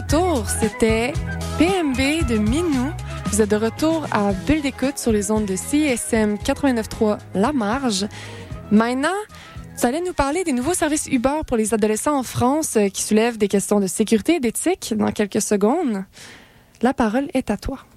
retour, c'était PMB de Minou. Vous êtes de retour à Bulle d'écoute sur les ondes de CISM 89.3 La Marge. Maintenant, vous allez nous parler des nouveaux services Uber pour les adolescents en France qui soulèvent des questions de sécurité et d'éthique dans quelques secondes. La parole est à toi.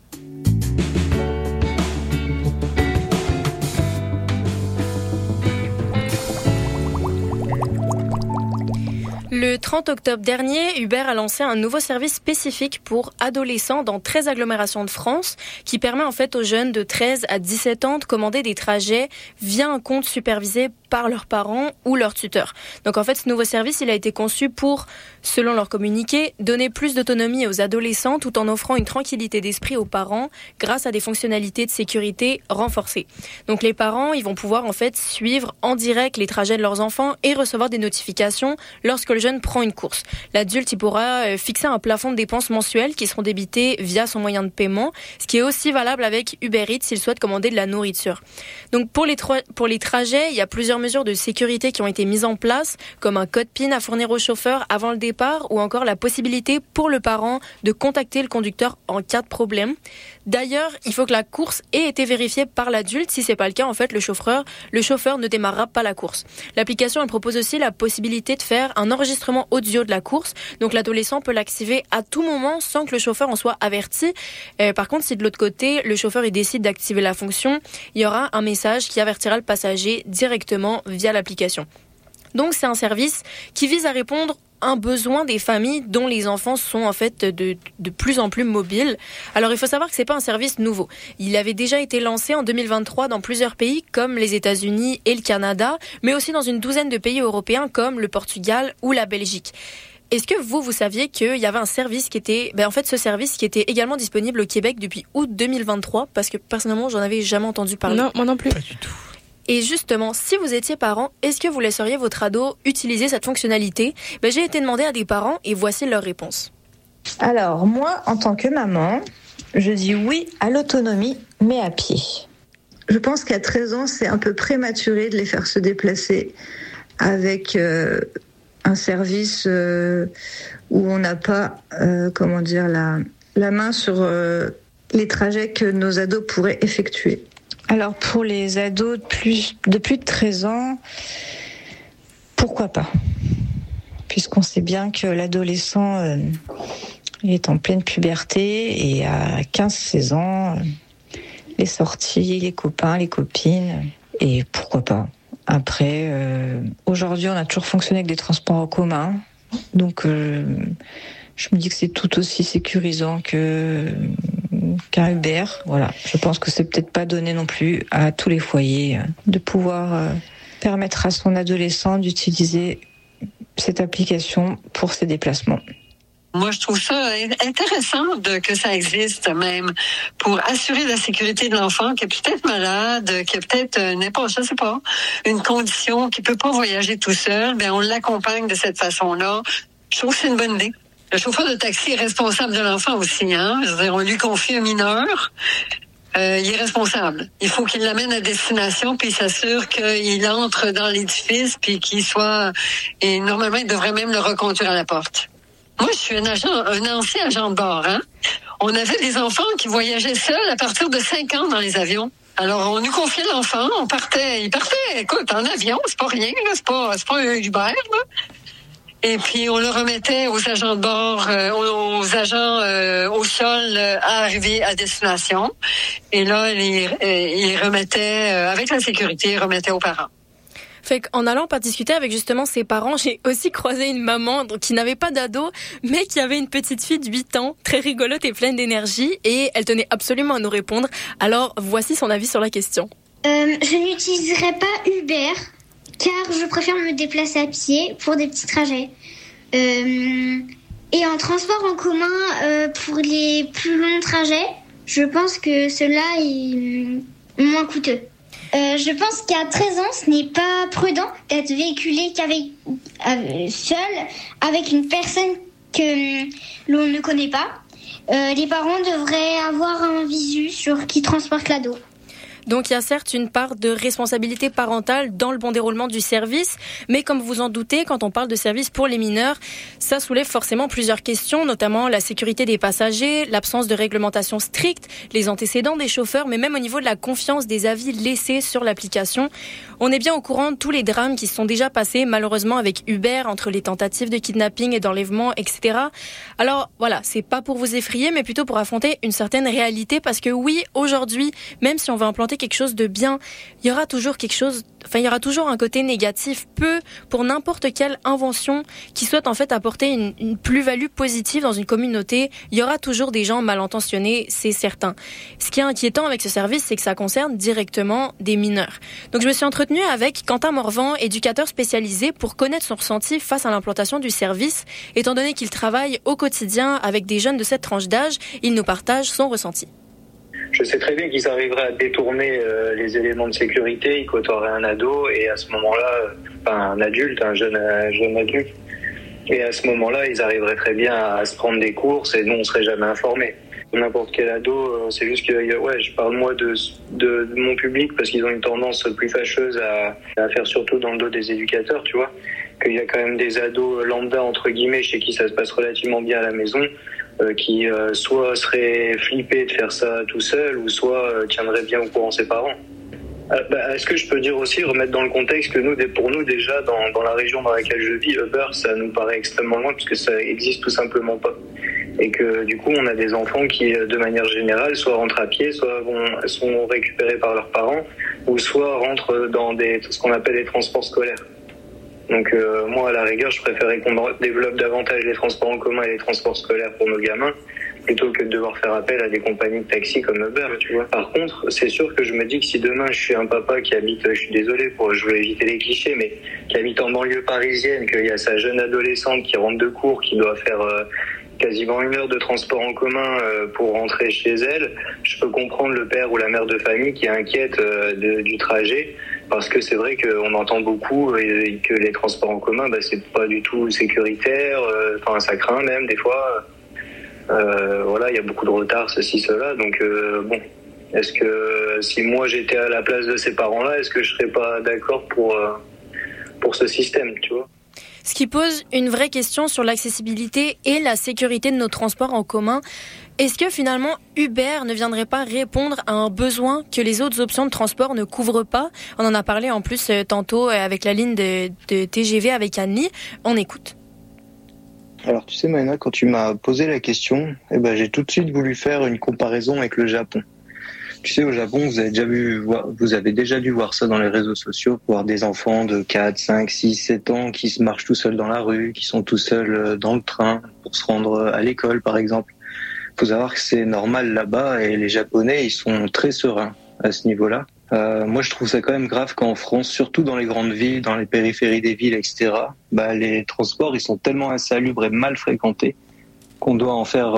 Le 30 octobre dernier, Uber a lancé un nouveau service spécifique pour adolescents dans 13 agglomérations de France qui permet en fait aux jeunes de 13 à 17 ans de commander des trajets via un compte supervisé par leurs parents ou leurs tuteurs. Donc en fait, ce nouveau service, il a été conçu pour, selon leur communiqué, donner plus d'autonomie aux adolescents tout en offrant une tranquillité d'esprit aux parents grâce à des fonctionnalités de sécurité renforcées. Donc les parents, ils vont pouvoir en fait suivre en direct les trajets de leurs enfants et recevoir des notifications lorsque le jeune prend une course. L'adulte, il pourra fixer un plafond de dépenses mensuelles qui seront débitées via son moyen de paiement, ce qui est aussi valable avec Uber Eats s'il souhaite commander de la nourriture. Donc pour les trajets, il y a plusieurs mesures de sécurité qui ont été mises en place, comme un code PIN à fournir au chauffeur avant le départ ou encore la possibilité pour le parent de contacter le conducteur en cas de problème. D'ailleurs, il faut que la course ait été vérifiée par l'adulte. Si c'est pas le cas, en fait, le chauffeur ne démarrera pas la course. L'application, elle propose aussi la possibilité de faire un enregistrement audio de la course. Donc, l'adolescent peut l'activer à tout moment sans que le chauffeur en soit averti. Par contre, si de l'autre côté, le chauffeur il décide d'activer la fonction, il y aura un message qui avertira le passager directement via l'application. Donc, c'est un service qui vise à répondre un besoin des familles dont les enfants sont en fait de plus en plus mobiles. Alors il faut savoir que c'est pas un service nouveau. Il avait déjà été lancé en 2023 dans plusieurs pays comme les États-Unis et le Canada, mais aussi dans une douzaine de pays européens comme le Portugal ou la Belgique. Est-ce que vous saviez qu'il y avait un service qui était, ce service qui était également disponible au Québec depuis août 2023? Parce que personnellement, j'en avais jamais entendu parler. Non, moi non plus. Pas du tout. Et justement, si vous étiez parent, est-ce que vous laisseriez votre ado utiliser cette fonctionnalité? J'ai été demandé à des parents et voici leur réponse. Alors, moi, en tant que maman, je dis oui à l'autonomie, mais à pied. Je pense qu'à 13 ans, c'est un peu prématuré de les faire se déplacer avec un service où on n'a pas, la main sur les trajets que nos ados pourraient effectuer. Alors pour les ados de plus de 13 ans, pourquoi pas? Puisqu'on sait bien que l'adolescent est en pleine puberté et à 15-16 ans, les sorties, les copains, les copines, et pourquoi pas? Après, aujourd'hui on a toujours fonctionné avec des transports en commun, donc je me dis que c'est tout aussi sécurisant qu'un Uber. Voilà, je pense que c'est peut-être pas donné non plus à tous les foyers de pouvoir permettre à son adolescent d'utiliser cette application pour ses déplacements. Moi, je trouve ça intéressant que ça existe même pour assurer la sécurité de l'enfant qui est peut-être malade, qui a peut-être une condition, qui peut pas voyager tout seul. On l'accompagne de cette façon-là. Je trouve que c'est une bonne idée. Le chauffeur de taxi est responsable de l'enfant aussi, hein. Je veux dire, on lui confie un mineur. Il est responsable. Il faut qu'il l'amène à destination, puis il s'assure qu'il entre dans l'édifice, puis qu'il soit... Et normalement, il devrait même le reconduire à la porte. Moi, je suis un ancien agent de bord, hein. On avait des enfants qui voyageaient seuls à partir de 5 ans dans les avions. Alors, on nous confiait l'enfant, il partait, écoute, en avion, c'est pas rien, là, c'est pas un Uber, là. Et puis, on le remettait aux agents de bord, aux agents au sol à arriver à destination. Et là, ils remettaient, avec la sécurité, ils remettaient aux parents. Fait qu'en allant pas discuter avec justement ses parents, j'ai aussi croisé une maman qui n'avait pas d'ado, mais qui avait une petite fille de 8 ans, très rigolote et pleine d'énergie, et elle tenait absolument à nous répondre. Alors, voici son avis sur la question. Je n'utiliserai pas Uber, car je préfère me déplacer à pied pour des petits trajets. Et en transport en commun, pour les plus longs trajets, je pense que cela est moins coûteux. Je pense qu'à 13 ans, ce n'est pas prudent d'être véhiculé seul avec une personne que l'on ne connaît pas. Les parents devraient avoir un visu sur qui transporte l'ado. Donc il y a certes une part de responsabilité parentale dans le bon déroulement du service, mais comme vous en doutez, quand on parle de service pour les mineurs, ça soulève forcément plusieurs questions, notamment la sécurité des passagers, l'absence de réglementation stricte, les antécédents des chauffeurs, mais même au niveau de la confiance des avis laissés sur l'application. On est bien au courant de tous les drames qui se sont déjà passés, malheureusement, avec Uber, entre les tentatives de kidnapping et d'enlèvement, etc. Alors voilà, c'est pas pour vous effrayer, mais plutôt pour affronter une certaine réalité, parce que oui, aujourd'hui, même si on veut implanter quelque chose de bien, il y aura toujours un côté négatif, peu pour n'importe quelle invention qui souhaite en fait apporter une plus-value positive dans une communauté. Il y aura toujours des gens mal intentionnés, c'est certain. Ce qui est inquiétant avec ce service, c'est que ça concerne directement des mineurs. Donc je me suis entretenue avec Quentin Morvan, éducateur spécialisé, pour connaître son ressenti face à l'implantation du service. Étant donné qu'il travaille au quotidien avec des jeunes de cette tranche d'âge, il nous partage son ressenti. Je sais très bien qu'ils arriveraient à détourner les éléments de sécurité, ils côtoieraient un ado et à ce moment-là, un adulte, un jeune adulte, et à ce moment-là, ils arriveraient très bien à se prendre des courses et nous, on serait jamais informés. N'importe quel ado, c'est juste que je parle moi de mon public parce qu'ils ont une tendance plus fâcheuse à faire surtout dans le dos des éducateurs, tu vois, qu'il y a quand même des ados lambda entre guillemets chez qui ça se passe relativement bien à la maison, qui soit seraient flippés de faire ça tout seul ou soit tiendraient bien au courant ses parents. Est-ce que je peux dire aussi, remettre dans le contexte que pour nous déjà, dans la région dans laquelle je vis, Uber, ça nous paraît extrêmement loin parce que ça existe tout simplement pas. Et que du coup, on a des enfants qui, de manière générale, soit rentrent à pied, soit sont récupérés par leurs parents, ou soit rentrent dans ce qu'on appelle les transports scolaires. Donc moi, à la rigueur, je préférais qu'on développe davantage les transports en commun et les transports scolaires pour nos gamins, plutôt que de devoir faire appel à des compagnies de taxi comme Uber, tu vois. Par contre, c'est sûr que je me dis que si demain je suis un papa qui habite, je suis désolé je veux éviter les clichés, mais qui habite en banlieue parisienne, qu'il y a sa jeune adolescente qui rentre de cours, qui doit faire quasiment 1 heure de transport en commun pour rentrer chez elle, je peux comprendre le père ou la mère de famille qui est inquiète du trajet, parce que c'est vrai qu'on entend beaucoup et que les transports en commun, c'est pas du tout sécuritaire, ça craint même des fois. Il y a beaucoup de retard, ceci, cela. Donc est-ce que si moi j'étais à la place de ces parents-là, est-ce que je serais pas d'accord pour ce système, tu vois? Ce qui pose une vraie question sur l'accessibilité et la sécurité de nos transports en commun. Est-ce que finalement Uber ne viendrait pas répondre à un besoin que les autres options de transport ne couvrent pas? On en a parlé en plus tantôt avec la ligne de TGV avec Annie. On écoute. Alors tu sais Maïna, quand tu m'as posé la question, j'ai tout de suite voulu faire une comparaison avec le Japon. Tu sais, au Japon, vous avez déjà dû voir ça dans les réseaux sociaux, voir des enfants de 4, 5, 6, 7 ans qui se marchent tout seuls dans la rue, qui sont tout seuls dans le train pour se rendre à l'école, par exemple. Il faut savoir que c'est normal là-bas et les Japonais, ils sont très sereins à ce niveau-là. Moi, je trouve ça quand même grave qu'en France, surtout dans les grandes villes, dans les périphéries des villes, etc., les transports, ils sont tellement insalubres et mal fréquentés qu'on doit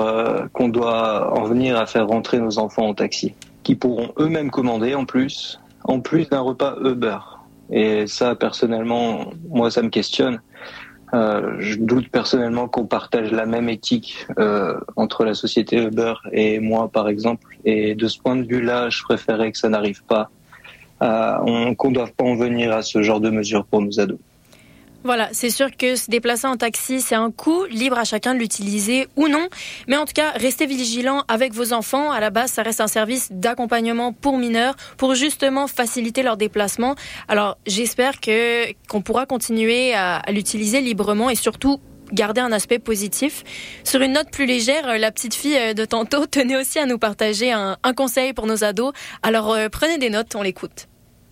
en venir à faire rentrer nos enfants en taxi, qui pourront eux-mêmes commander en plus d'un repas Uber. Et ça, personnellement, moi, ça me questionne. Je doute personnellement qu'on partage la même éthique entre la société Uber et moi, par exemple. Et de ce point de vue-là, je préférais que ça n'arrive pas, qu'on ne doive pas en venir à ce genre de mesures pour nos ados. Voilà, c'est sûr que se déplacer en taxi, c'est un coût, libre à chacun de l'utiliser ou non. Mais en tout cas, restez vigilants avec vos enfants. À la base, ça reste un service d'accompagnement pour mineurs, pour justement faciliter leur déplacement. Alors, j'espère qu'on pourra continuer à l'utiliser librement et surtout garder un aspect positif. Sur une note plus légère, la petite fille de tantôt tenait aussi à nous partager un conseil pour nos ados. Alors, prenez des notes, on l'écoute.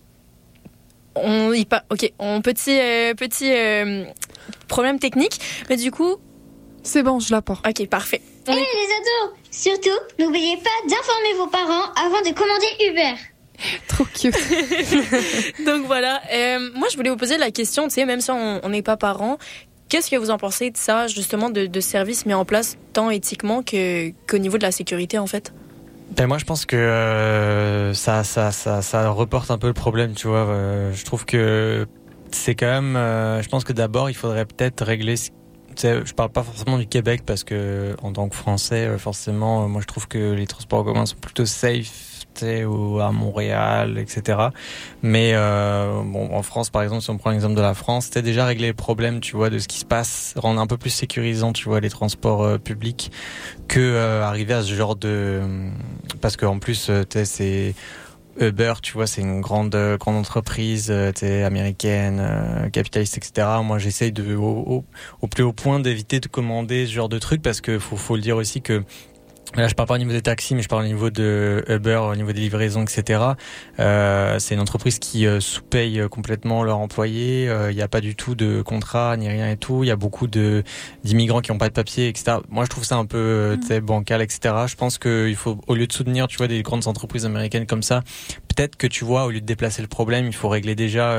Petit problème technique, mais du coup c'est bon, je l'apporte. Ok, parfait. Les ados, surtout n'oubliez pas d'informer vos parents avant de commander Uber. Trop cute. Donc voilà, moi je voulais vous poser la question, tu sais, même si on n'est pas parents, qu'est-ce que vous en pensez de ça, justement, de services mis en place tant éthiquement qu'au niveau de la sécurité, en fait? Moi, je pense que ça reporte un peu le problème, tu vois. Je trouve que c'est quand même... je pense que d'abord, il faudrait peut-être régler... Je parle pas forcément du Québec parce que, en tant que Français, forcément, moi, je trouve que les transports en commun sont plutôt safe ou à Montréal, etc. Mais en France, par exemple, si on prend l'exemple de la France, c'était déjà régler les problèmes, tu vois, de ce qui se passe, rendre un peu plus sécurisant, tu vois, les transports publics, que arriver à ce genre de... Parce qu'en plus, c'est... Uber, tu vois, c'est une grande entreprise américaine, capitaliste, etc. Moi, j'essaye au plus haut point d'éviter de commander ce genre de trucs parce que faut le dire aussi que là, je parle pas au niveau des taxis, mais je parle au niveau de Uber, au niveau des livraisons, etc. C'est une entreprise qui sous-paye complètement leurs employés. Il n'y a pas du tout de contrat ni rien et tout. Il y a beaucoup d'immigrants qui n'ont pas de papier, etc. Moi, je trouve ça un peu bancal, etc. Je pense qu'il faut, au lieu de soutenir, tu vois, des grandes entreprises américaines comme ça, peut-être que tu vois, au lieu de déplacer le problème, il faut régler déjà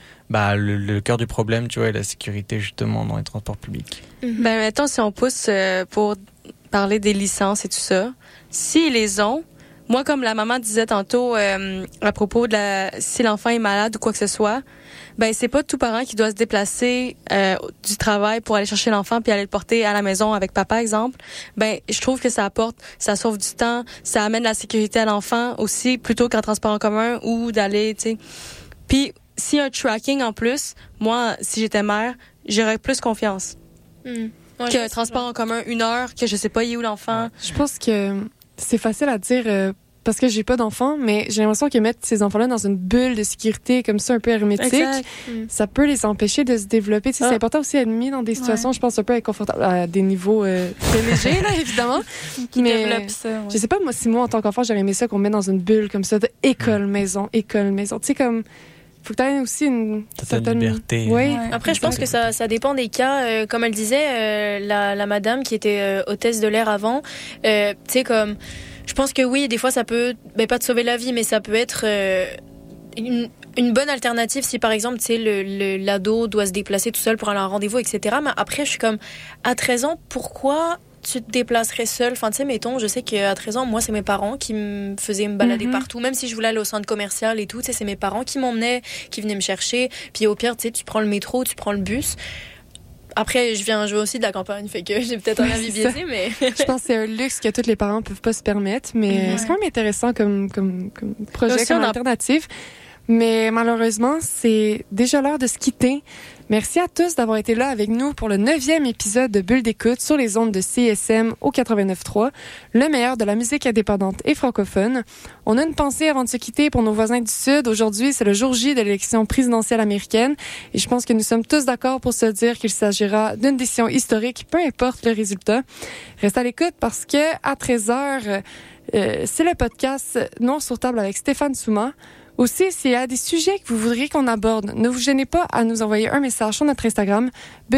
le cœur du problème, tu vois, et la sécurité justement dans les transports publics. Ben mettons si on pousse pour parler des licences et tout ça. S'ils les ont, moi, comme la maman disait tantôt à propos de si l'enfant est malade ou quoi que ce soit, ben c'est pas tout parent qui doit se déplacer du travail pour aller chercher l'enfant puis aller le porter à la maison avec papa, exemple. Ben je trouve que ça sauve du temps, ça amène la sécurité à l'enfant aussi, plutôt qu'en transport en commun ou d'aller, tu sais. Puis s'il y a un tracking en plus, moi, si j'étais mère, j'aurais plus confiance. Ouais, que transport en commun 1 heure, que je sais pas où l'enfant. Je pense que c'est facile à dire parce que j'ai pas d'enfants, mais j'ai l'impression que mettre ces enfants-là dans une bulle de sécurité comme ça, un peu hermétique, ça peut les empêcher de se développer. C'est important aussi d'être mis dans des situations, je pense, un peu inconfortables, à des niveaux très légers, là, évidemment. Mais développent ça. Je sais pas, moi, si moi, en tant qu'enfant, j'aurais aimé ça qu'on me mette dans une bulle comme ça, de école-maison. Tu sais, comme... Faut que tu aies aussi une certaine liberté. Oui. Après, je pense que ça dépend des cas. Comme elle disait, la madame qui était hôtesse de l'air avant, tu sais, comme... Je pense que oui, des fois, ça peut... pas te sauver la vie, mais ça peut être... Une bonne alternative si, par exemple, tu sais, l'ado doit se déplacer tout seul pour aller à un rendez-vous, etc. Mais après, je suis comme... À 13 ans, pourquoi... tu te déplacerais seule? Enfin, tu sais, mettons, je sais qu'à 13 ans, moi, c'est mes parents qui me faisaient me balader partout. Même si je voulais aller au centre commercial et tout, tu sais, c'est mes parents qui m'emmenaient, qui venaient me chercher. Puis au pire, tu sais, tu prends le métro, tu prends le bus. Après, je viens jouer aussi de la campagne, fait que j'ai peut-être un avis biaisé, mais... Je pense que c'est un luxe que tous les parents peuvent pas se permettre, mais c'est quand même intéressant comme projet, comme alternative. Mais malheureusement, c'est déjà l'heure de se quitter. Merci à tous d'avoir été là avec nous pour le 9e épisode de Bulle d'écoute sur les ondes de CISM au 89.3, le meilleur de la musique indépendante et francophone. On a une pensée avant de se quitter pour nos voisins du Sud. Aujourd'hui, c'est le jour J de l'élection présidentielle américaine et je pense que nous sommes tous d'accord pour se dire qu'il s'agira d'une décision historique, peu importe le résultat. Reste à l'écoute parce que à 13h, c'est le podcast Noir sur table avec Stéphane Souma. Aussi, s'il y a des sujets que vous voudriez qu'on aborde, ne vous gênez pas à nous envoyer un message sur notre Instagram,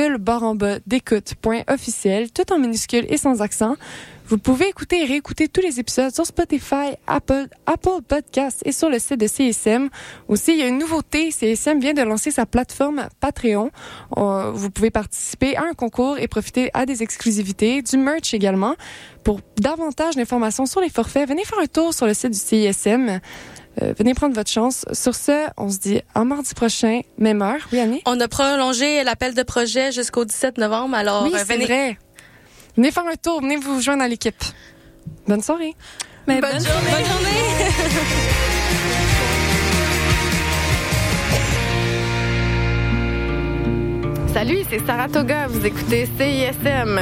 bulle_d'écoute.officiel, tout en minuscule et sans accent. Vous pouvez écouter et réécouter tous les épisodes sur Spotify, Apple Podcasts et sur le site de CISM. Aussi, il y a une nouveauté. CISM vient de lancer sa plateforme Patreon. Vous pouvez participer à un concours et profiter à des exclusivités, du merch également. Pour davantage d'informations sur les forfaits, venez faire un tour sur le site du CISM. Venez prendre votre chance. Sur ce, on se dit à mardi prochain, même heure. Oui, Annie? On a prolongé l'appel de projet jusqu'au 17 novembre, alors oui, c'est vrai. Venez faire un tour, venez vous joindre à l'équipe. Bonne soirée. Bonne journée. Bonne journée. Salut, c'est Saratoga. Vous écoutez CISM.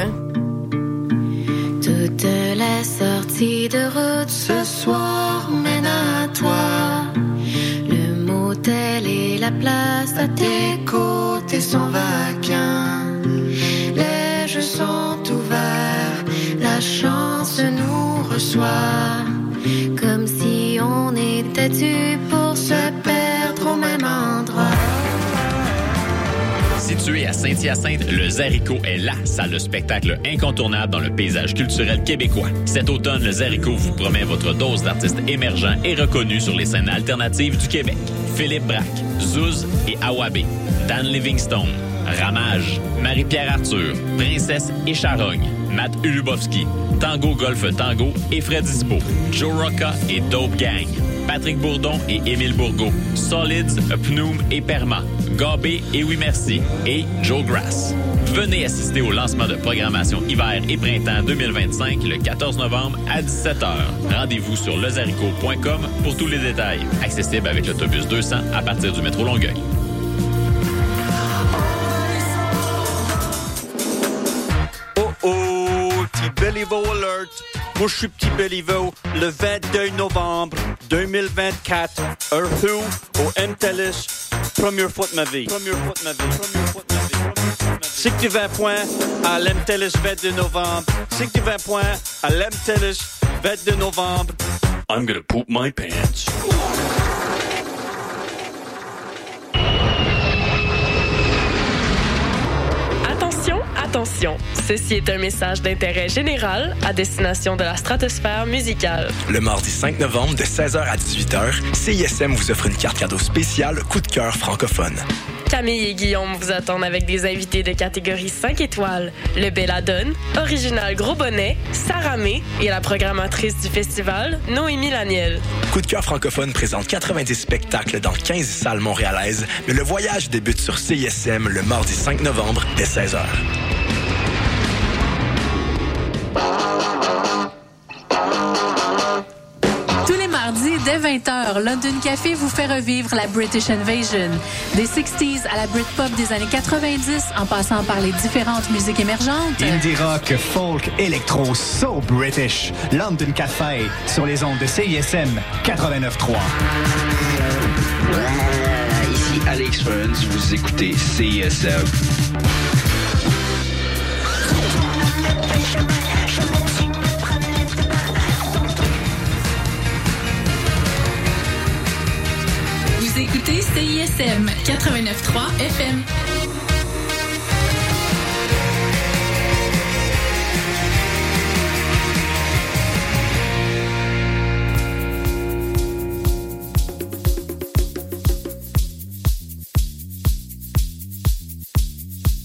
Toute la sortie de route ce soir mène à toi. Le motel et la place à tes côtés sont vacants. Les jeux sont ouverts, la chance nous reçoit. Comme si on était dû pour se perdre au même endroit. Situé à Saint-Hyacinthe, le Zarico est la salle de spectacle incontournable dans le paysage culturel québécois. Cet automne, le Zarico vous promet votre dose d'artistes émergents et reconnus sur les scènes alternatives du Québec. Philippe Braque, Zouz et Awabé, Dan Livingstone, Ramage, Marie-Pierre Arthur, Princesse et Charogne, Matt Ulubowski, Tango Golf Tango et Fred Dispo, Joe Rocca et Dope Gang. Patrick Bourdon et Émile Bourgault, Solids, Pnoum et Perma, Gabé et Oui Merci et Joe Grass. Venez assister au lancement de programmation hiver et printemps 2025 le 14 novembre à 17h. Rendez-vous sur lezarico.com pour tous les détails. Accessible avec l'autobus 200 à partir du métro Longueuil. Petit Béliveau alert. Moi, je suis Petit Béliveau. Le 22 novembre 2024, heure au MTELUS. Première fois de ma vie. C'est que tu 20 points à l'MTELUS 22 novembre. C'est que tu 20 points à l'MTELUS 22 novembre. I'm gonna poop my pants. Attention, ceci est un message d'intérêt général à destination de la stratosphère musicale. Le mardi 5 novembre de 16h à 18h, CISM vous offre une carte cadeau spéciale Coup de cœur francophone. Camille et Guillaume vous attendent avec des invités de catégorie 5 étoiles. Le Belladone, Original Gros Bonnet, Sarah May et la programmatrice du festival, Noémie Laniel. Coup de cœur francophone présente 90 spectacles dans 15 salles montréalaises, mais le voyage débute sur CISM le mardi 5 novembre dès 16h. Dès 20h, London Café vous fait revivre la British Invasion. Des 60s à la Britpop des années 90, en passant par les différentes musiques émergentes. Indie rock, folk, électro, so British. London Café, sur les ondes de CISM 89.3. Ici Alex Burns, vous écoutez CISM. Vous écoutez CISM 89.3 FM.